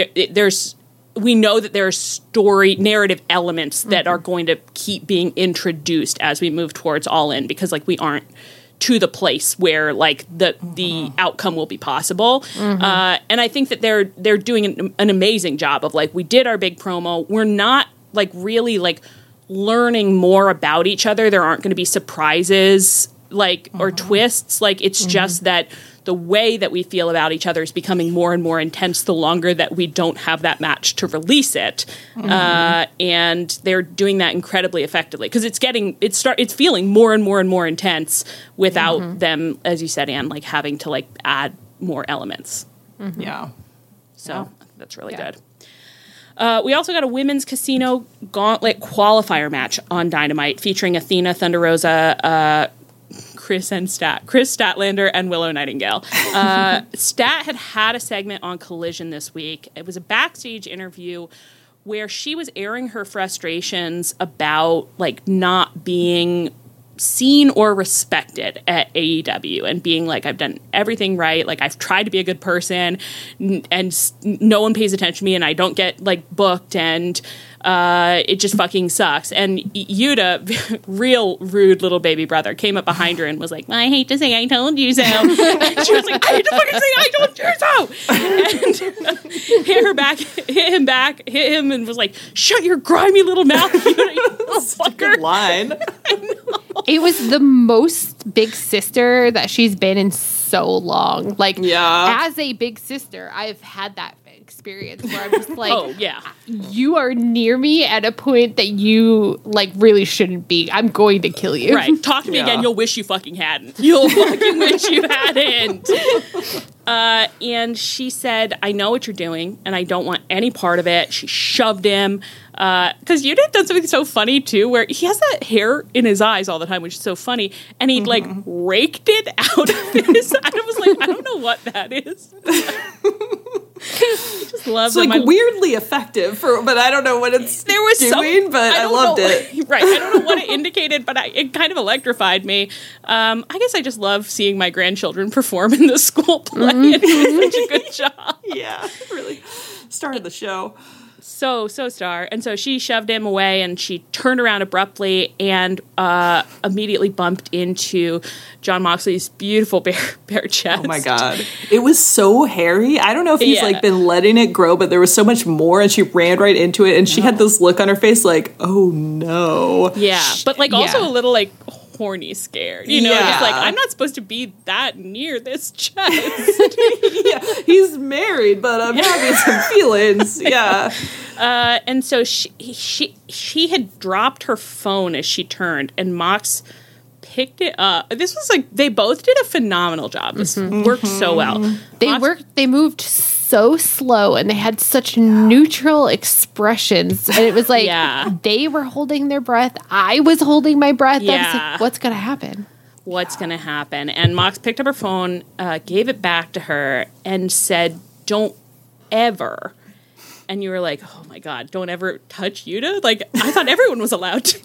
we know that there are story narrative elements that are going to keep being introduced as we move towards All In because like we aren't to the place where like the outcome will be possible. And I think that they're doing an amazing job of like, we did our big promo. We're not like really like learning more about each other. There aren't going to be surprises like or twists. Like it's just that the way that we feel about each other is becoming more and more intense the longer that we don't have that match to release it. And they're doing that incredibly effectively because it's feeling more and more and more intense without them, as you said, Anne, like having to like add more elements. Yeah. So that's really good. We also got a women's casino gauntlet qualifier match on Dynamite featuring Athena, Thunder Rosa, Chris Statlander, and Willow Nightingale. Stat had a segment on Collision this week. It was a backstage interview where she was airing her frustrations about like not being seen or respected at AEW, and being like, I've done everything right. Like, I've tried to be a good person, and no one pays attention to me, and I don't get like booked, and it just fucking sucks. And Yuta, real rude little baby brother, came up behind her and was like, well, I hate to say I told you so. And she was like, I hate to fucking say I told you so. And hit him, and was like, shut your grimy little mouth, Yuta, you little fucker. Good line. I know. It was the most big sister that she's been in so long. Like, as a big sister, I've had that experience where I'm just like, oh, yeah. You are near me at a point that you, like, really shouldn't be. I'm going to kill you. Right. Talk to me again. You'll wish you fucking hadn't. You'll fucking wish you hadn't. And she said, I know what you're doing, and I don't want any part of it. She shoved him. Because Yuta done something so funny, too, where he has that hair in his eyes all the time, which is so funny, and he, like, raked it out of his... I was like, I don't know what that is. I just love it's like weirdly effective, but I don't know what it's doing, but I loved it. Right. I don't know what it indicated, but it kind of electrified me. I guess I just love seeing my grandchildren perform in the school play. And it was such a good job. Yeah, really started the show. So star. And so she shoved him away, and she turned around abruptly and immediately bumped into Jon Moxley's beautiful bare chest. Oh my God. It was so hairy. I don't know if he's like been letting it grow, but there was so much more, and she ran right into it, and she had this look on her face like, oh no. Yeah. But like also a little like horny scared, you know, just like, I'm not supposed to be that near this chest. He's married, but I'm having some feelings. Yeah. And so she had dropped her phone as she turned, and Mox picked it up. This was like, they both did a phenomenal job. This worked so well. They moved so slow, and they had such neutral expressions, and it was like they were holding their breath. I was holding my breath. I was like, what's gonna happen? What's gonna happen? And Mox picked up her phone, gave it back to her, and said, "Don't ever." And you were like, "Oh my God, don't ever touch Yuta." Like, I thought everyone was allowed to.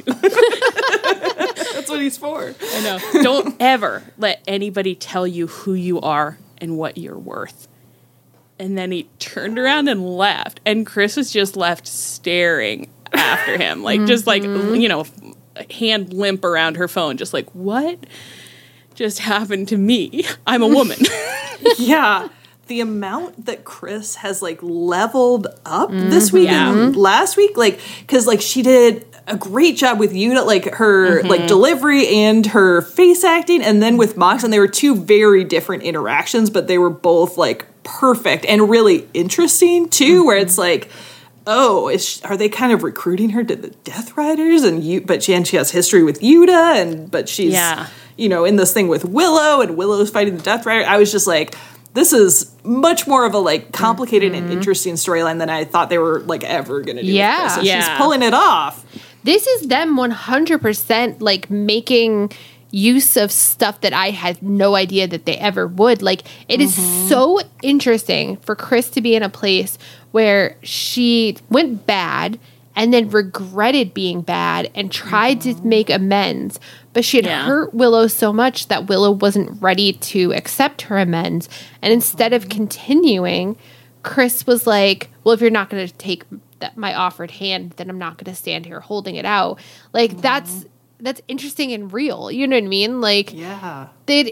That's what he's for. I know. Don't ever let anybody tell you who you are and what you're worth. And then he turned around and left. And Chris was just left staring after him. Like, just like, you know, hand limp around her phone. Just like, what just happened to me? I'm a woman. Yeah. The amount that Chris has, like, leveled up this week and last week, like, because, like, she did a great job with Yuta, like, her, like, delivery and her face acting, and then with Mox, and they were two very different interactions, but they were both, like, perfect and really interesting, too, where it's like, oh, are they kind of recruiting her to the Death Riders? But she has history with Yuta, but she's, you know, in this thing with Willow, and Willow's fighting the Death Rider. I was just like, this is much more of a, like, complicated and interesting storyline than I thought they were, like, ever going to do. Yeah. So she's pulling it off. This is them 100%, like, making use of stuff that I had no idea that they ever would. Like, it is so interesting for Chris to be in a place where she went bad and then regretted being bad and tried to make amends. But she had hurt Willow so much that Willow wasn't ready to accept her amends. And instead of continuing, Chris was like, well, if you're not going to take my offered hand, then I'm not going to stand here holding it out. Like, that's interesting and real. You know what I mean? Like, it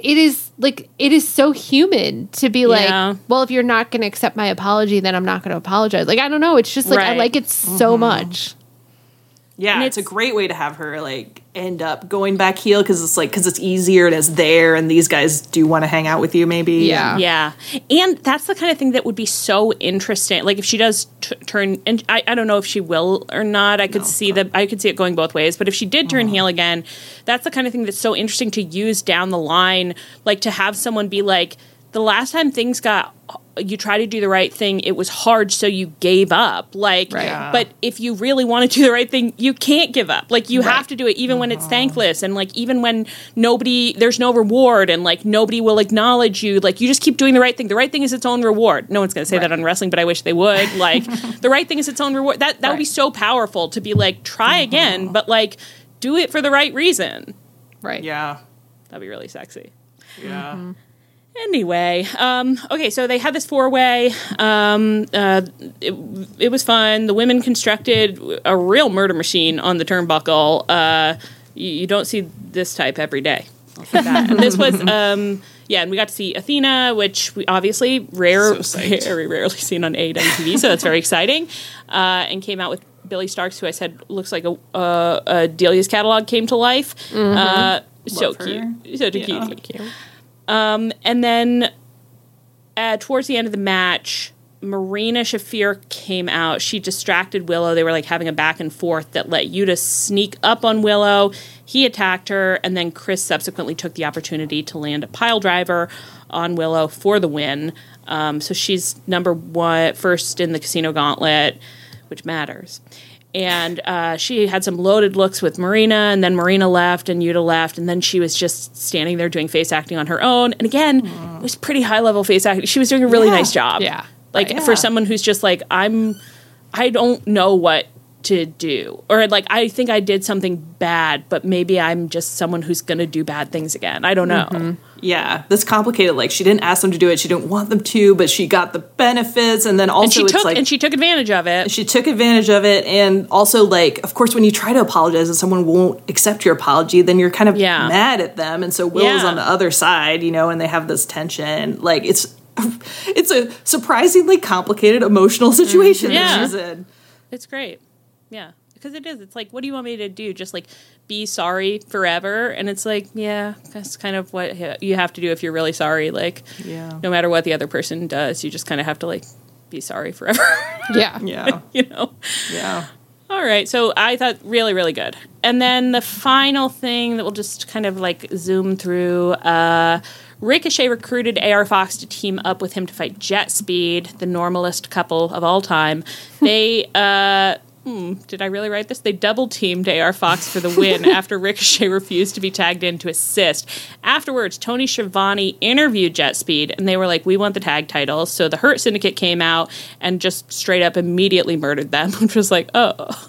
is so human to be like, well, if you're not going to accept my apology, then I'm not going to apologize. Like, I don't know. It's just like, I like it so much. Yeah, it's a great way to have her, like, end up going back heel, because it's easier and it's there, and these guys do want to hang out with you, maybe. Yeah. And that's the kind of thing that would be so interesting. Like, if she does turn, and I don't know if she will or not. I could see it going both ways. But if she did turn heel again, that's the kind of thing that's so interesting to use down the line. Like, to have someone be like, the last time things you try to do the right thing, it was hard, so you gave up. Like, but if you really want to do the right thing, you can't give up. Like, you have to do it even when it's thankless, and, like, even when there's no reward, and, like, nobody will acknowledge you. Like, you just keep doing the right thing. The right thing is its own reward. No one's going to say that on wrestling, but I wish they would. Like, the right thing is its own reward. That would be so powerful to be like, try again, but, like, do it for the right reason. Right. Yeah. That'd be really sexy. Yeah. Mm-hmm. Anyway, okay, so they had this 4-way. It was fun. The women constructed a real murder machine on the turnbuckle. You don't see this type every day. I'll say that. And this was, and we got to see Athena, which we obviously very rarely seen on AEW TV, so that's very exciting. And came out with Billy Starks, who I said looks like a Delia's catalog came to life. So cute. So cute. And then towards the end of the match, Marina Shafir came out. She distracted Willow. They were like having a back and forth that let Yuta sneak up on Willow. He attacked her, and then Chris subsequently took the opportunity to land a pile driver on Willow for the win. So she's number 1, first in the Casino Gauntlet, which matters. And she had some loaded looks with Marina, and then Marina left, and Yuta left, and then she was just standing there doing face acting on her own. And again, it was pretty high-level face acting. She was doing a really nice job. Yeah. Like, for someone who's just like, I don't know what to do. Or, like, I think I did something bad, but maybe I'm just someone who's going to do bad things again. I don't know. Yeah, that's complicated. Like, she didn't ask them to do it. She didn't want them to, but she got the benefits. And then also and she took advantage of it. She took advantage of it. And also, like, of course, when you try to apologize and someone won't accept your apology, then you're kind of mad at them. And so Willow's on the other side, and they have this tension. Like, it's a surprisingly complicated emotional situation that she's in. It's great. Yeah. Because it is. It's like, what do you want me to do? Just, like, be sorry forever? And it's like, yeah, that's kind of what you have to do if you're really sorry. Like, no matter what the other person does, you just kind of have to, like, be sorry forever. Yeah. Yeah. All right. So I thought really, really good. And then the final thing that we'll just kind of, like, zoom through, Ricochet recruited AR Fox to team up with him to fight Jet Speed, the normalest couple of all time. They, did I really write this? They double-teamed AR Fox for the win after Ricochet refused to be tagged in to assist. Afterwards, Tony Schiavone interviewed Jet Speed, and they were like, we want the tag titles. So the Hurt Syndicate came out and just straight up immediately murdered them, which was like,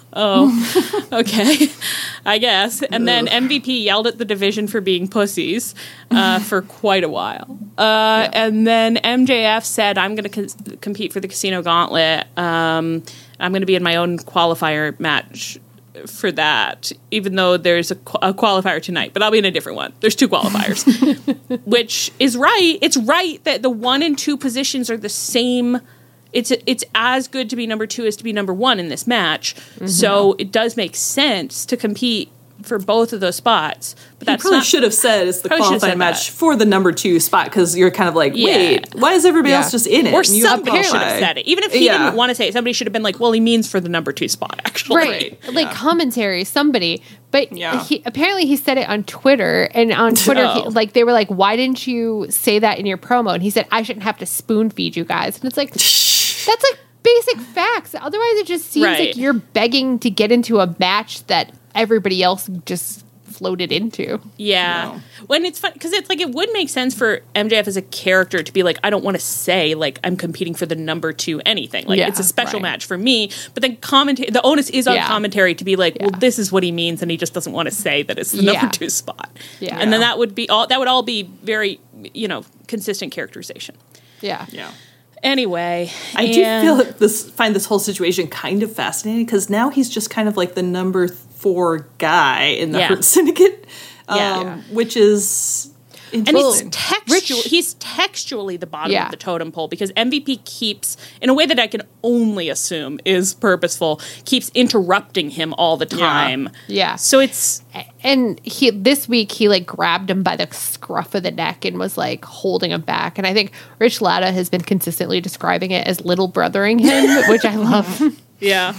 okay, I guess. And then MVP yelled at the division for being pussies for quite a while. And then MJF said, I'm going to compete for the Casino Gauntlet. I'm going to be in my own qualifier match for that, even though there's a qualifier tonight, but I'll be in a different one. There's 2 qualifiers, which is right. It's right that the 1 and 2 positions are the same. It's as good to be number 2 as to be number 1 in this match. So it does make sense to compete for both of those spots. But that's probably should have said it's the qualifying match for the number 2 spot, because you're kind of like, wait, why is everybody else just in it? Or somebody should have said it. Even if he didn't want to say it, somebody should have been like, well, he means for the number 2 spot, actually. Right. Like commentary, somebody. But apparently he said it on Twitter, and on Twitter, they were like, why didn't you say that in your promo? And he said, I shouldn't have to spoon feed you guys. And it's like, that's like basic facts. Otherwise, it just seems like you're begging to get into a match that everybody else just floated into. Yeah. When it's fun, because it's like, it would make sense for MJF as a character to be like, I don't want to say, like, I'm competing for the number 2 anything. Like, it's a special match for me. But then the onus is on commentary to be like, well, this is what he means, and he just doesn't want to say that it's the number 2 spot. Yeah. And then that would all be very, consistent characterization. Yeah. Yeah. Anyway, I do find this whole situation kind of fascinating, because now he's just kind of like the number 4 guy in the Hurt Syndicate, which is interesting. And he's textually the bottom of the totem pole, because MVP keeps, in a way that I can only assume is purposeful, keeps interrupting him all the time. Yeah. So it's... And this week he like grabbed him by the scruff of the neck and was like holding him back. And I think Rich Latta has been consistently describing it as little brothering him, which I love. Yeah.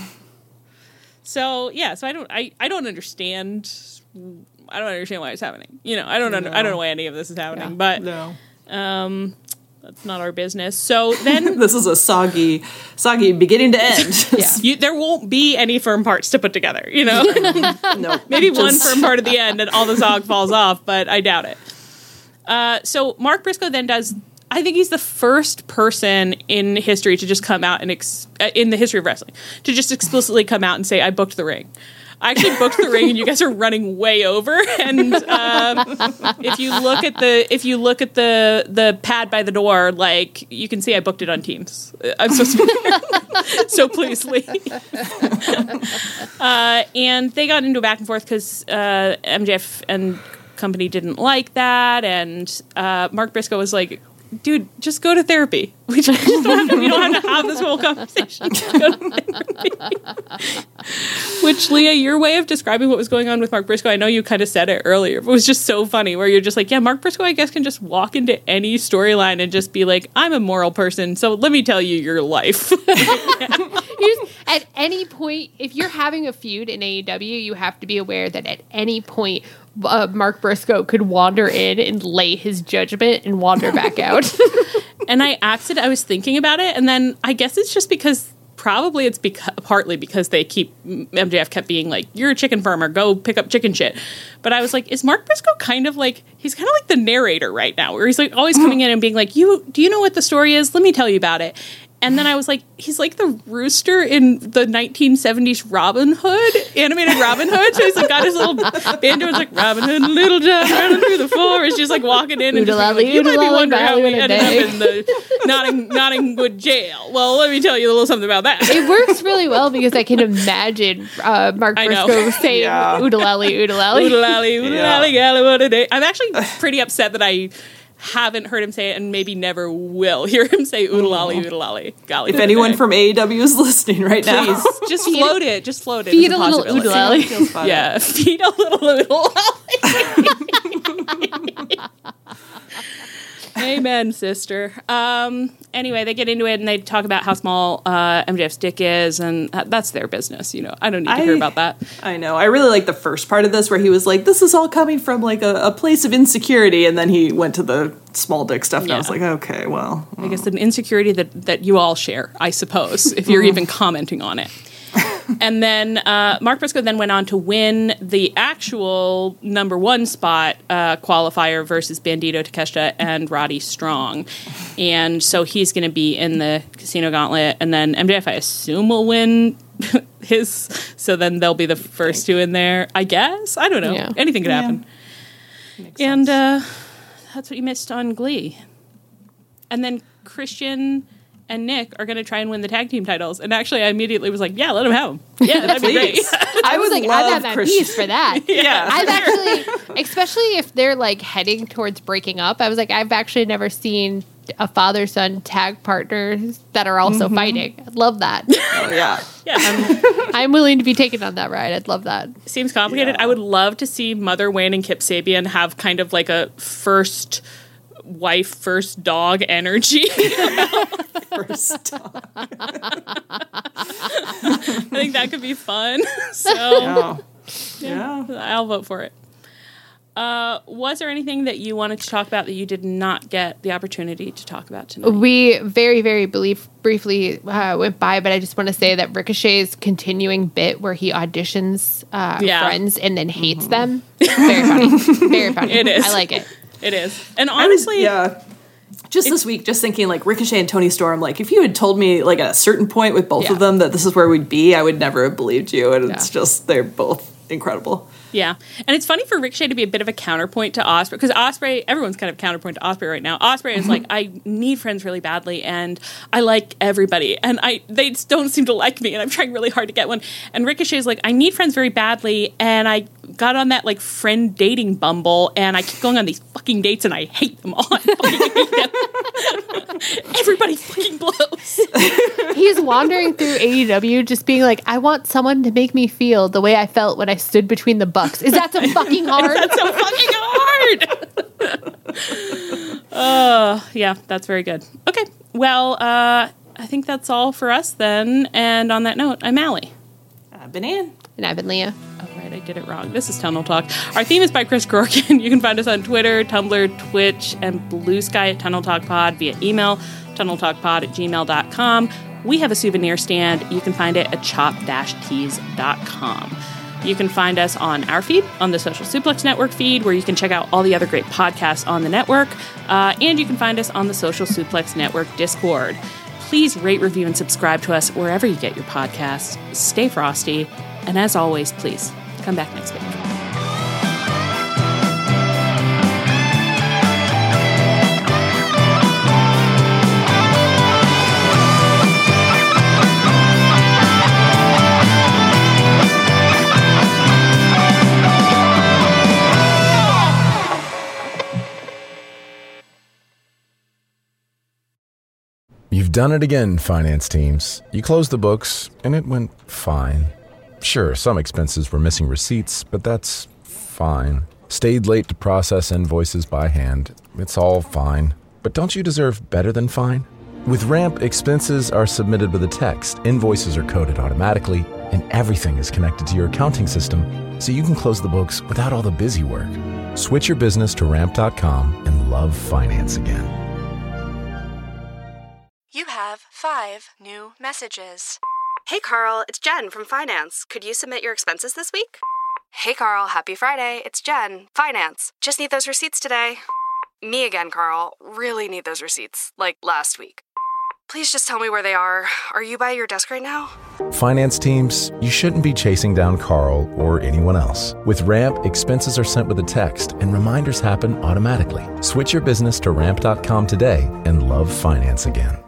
So I don't understand. I don't understand why it's happening. I don't know why any of this is happening. But that's not our business. So then this is a soggy beginning to end. There won't be any firm parts to put together. No, maybe one firm part at the end, and all the zog falls off. But I doubt it. So Mark Briscoe then does. I think he's the first person in history to just come out and in the history of wrestling to just explicitly come out and say, I booked the ring. I actually booked the ring, and you guys are running way over. And if you look at the pad by the door, like you can see, I booked it on Teams. I'm supposed to be there. So please leave. And they got into a back and forth because MJF and company didn't like that, and Mark Briscoe was like, dude, just go to therapy. We don't have to have this whole conversation. Just go to therapy. Which, Leah, your way of describing what was going on with Mark Briscoe, I know you kind of said it earlier, but it was just so funny, where you're just like, yeah, Mark Briscoe, I guess, can just walk into any storyline and just be like, I'm a moral person, so let me tell you your life. At any point, if you're having a feud in AEW, you have to be aware that at any point, Mark Briscoe could wander in and lay his judgment and wander back out. And I was thinking about it, and then I guess it's just because probably it's partly because MJF kept being like, you're a chicken farmer, go pick up chicken shit. But I was like, is Mark Briscoe kind of like the narrator right now, where he's like always coming in and being like, do you know what the story is? Let me tell you about it. And then I was like, he's like the rooster in the 1970s Robin Hood, animated Robin Hood. So he's like got his little banjo. It's like Robin Hood, Little John running through the forest, just like walking in and just like, you might be wondering how we ended up in the Nottingwood jail. Well, let me tell you a little something about that. It works really well because I can imagine Mark Briscoe saying oodalally, oodalally. Oodalally, oodalally, galley, what a day. I'm actually pretty upset that I haven't heard him say it, and maybe never will hear him say oodalali, oodalali, golly. If anyone from AEW is listening right now, please just float it. Just float it. Feed a little oodalali. Yeah, feed a little oodalali. Amen, sister. Anyway, they get into it and they talk about how small MJF's dick is, and that's their business. I don't need to hear about that. I know. I really like the first part of this where he was like, this is all coming from like a place of insecurity, and then he went to the small dick stuff, and I was like, okay, well. I guess an insecurity that you all share, I suppose, if you're even commenting on it. And then Mark Briscoe then went on to win the actual number 1 spot qualifier versus Bandito, Takeshita, and Roddy Strong. And so he's going to be in the Casino Gauntlet. And then MJF, I assume, will win his. So then they'll be the first 2 in there, I guess. I don't know. Yeah. Anything could happen. And that's what you missed on Glee. And then Christian and Nick are going to try and win the tag team titles. And actually, I immediately was like, yeah, let them have them. Yeah, that'd be great. I was like, I'd have my piece for that. Yeah. I've actually, especially if they're like heading towards breaking up, I was like, I've actually never seen a father-son tag partners that are also fighting. I'd love that. Oh, yeah. I'm willing to be taken on that ride. I'd love that. Seems complicated. Yeah. I would love to see Mother Wayne and Kip Sabian have kind of like a first wife, first dog energy. First dog. I think that could be fun. So, yeah. I'll vote for it. Was there anything that you wanted to talk about that you did not get the opportunity to talk about tonight? We very, very briefly went by, but I just want to say that Ricochet's continuing bit where he auditions friends and then hates them. Very funny. Very funny. It is. I like it. It is. And honestly... Just this week, just thinking like Ricochet and Tony Storm, like if you had told me like at a certain point with both of them that this is where we'd be, I would never have believed you. And it's just, they're both incredible. Yeah. And it's funny for Ricochet to be a bit of a counterpoint to Ospreay, because Ospreay, everyone's kind of counterpoint to Ospreay right now. Ospreay is like, I need friends really badly, and I like everybody, and they don't seem to like me, and I'm trying really hard to get one. And Ricochet's like, I need friends very badly, and I got on that like friend dating Bumble, and I keep going on these fucking dates, and I hate them all. I fucking hate them. Everybody fucking blows. He's wandering through AEW just being like, I want someone to make me feel the way I felt when I stood between the Bucks. Is that so fucking hard? That's so fucking hard. Yeah, that's very good. Okay, well, I think that's all for us then. And on that note, I'm Allie. I've been Ann. And I've been Leah. Oh, right, I did it wrong. This is Tunnel Talk. Our theme is by Chris Corkin. You can find us on Twitter, Tumblr, Twitch, and Blue Sky at Tunnel Talk Pod via email, tunneltalkpod@gmail.com. We have a souvenir stand. You can find it at chop-tees.com. You can find us on our feed, on the Social Suplex Network feed, where you can check out all the other great podcasts on the network. And you can find us on the Social Suplex Network Discord. Please rate, review, and subscribe to us wherever you get your podcasts. Stay frosty. And as always, please come back next week. You've done it again, finance teams. You closed the books, and it went fine. Sure, some expenses were missing receipts, but that's fine. Stayed late to process invoices by hand. It's all fine. But don't you deserve better than fine? With Ramp, expenses are submitted with a text, invoices are coded automatically, and everything is connected to your accounting system, so you can close the books without all the busy work. Switch your business to Ramp.com and love finance again. You have 5 new messages. Hey Carl, it's Jen from Finance. Could you submit your expenses this week? Hey Carl, happy Friday. It's Jen, Finance. Just need those receipts today. Me again, Carl. Really need those receipts, like last week. Please just tell me where they are. Are you by your desk right now? Finance teams, you shouldn't be chasing down Carl or anyone else. With Ramp, expenses are sent with a text and reminders happen automatically. Switch your business to Ramp.com today and love finance again.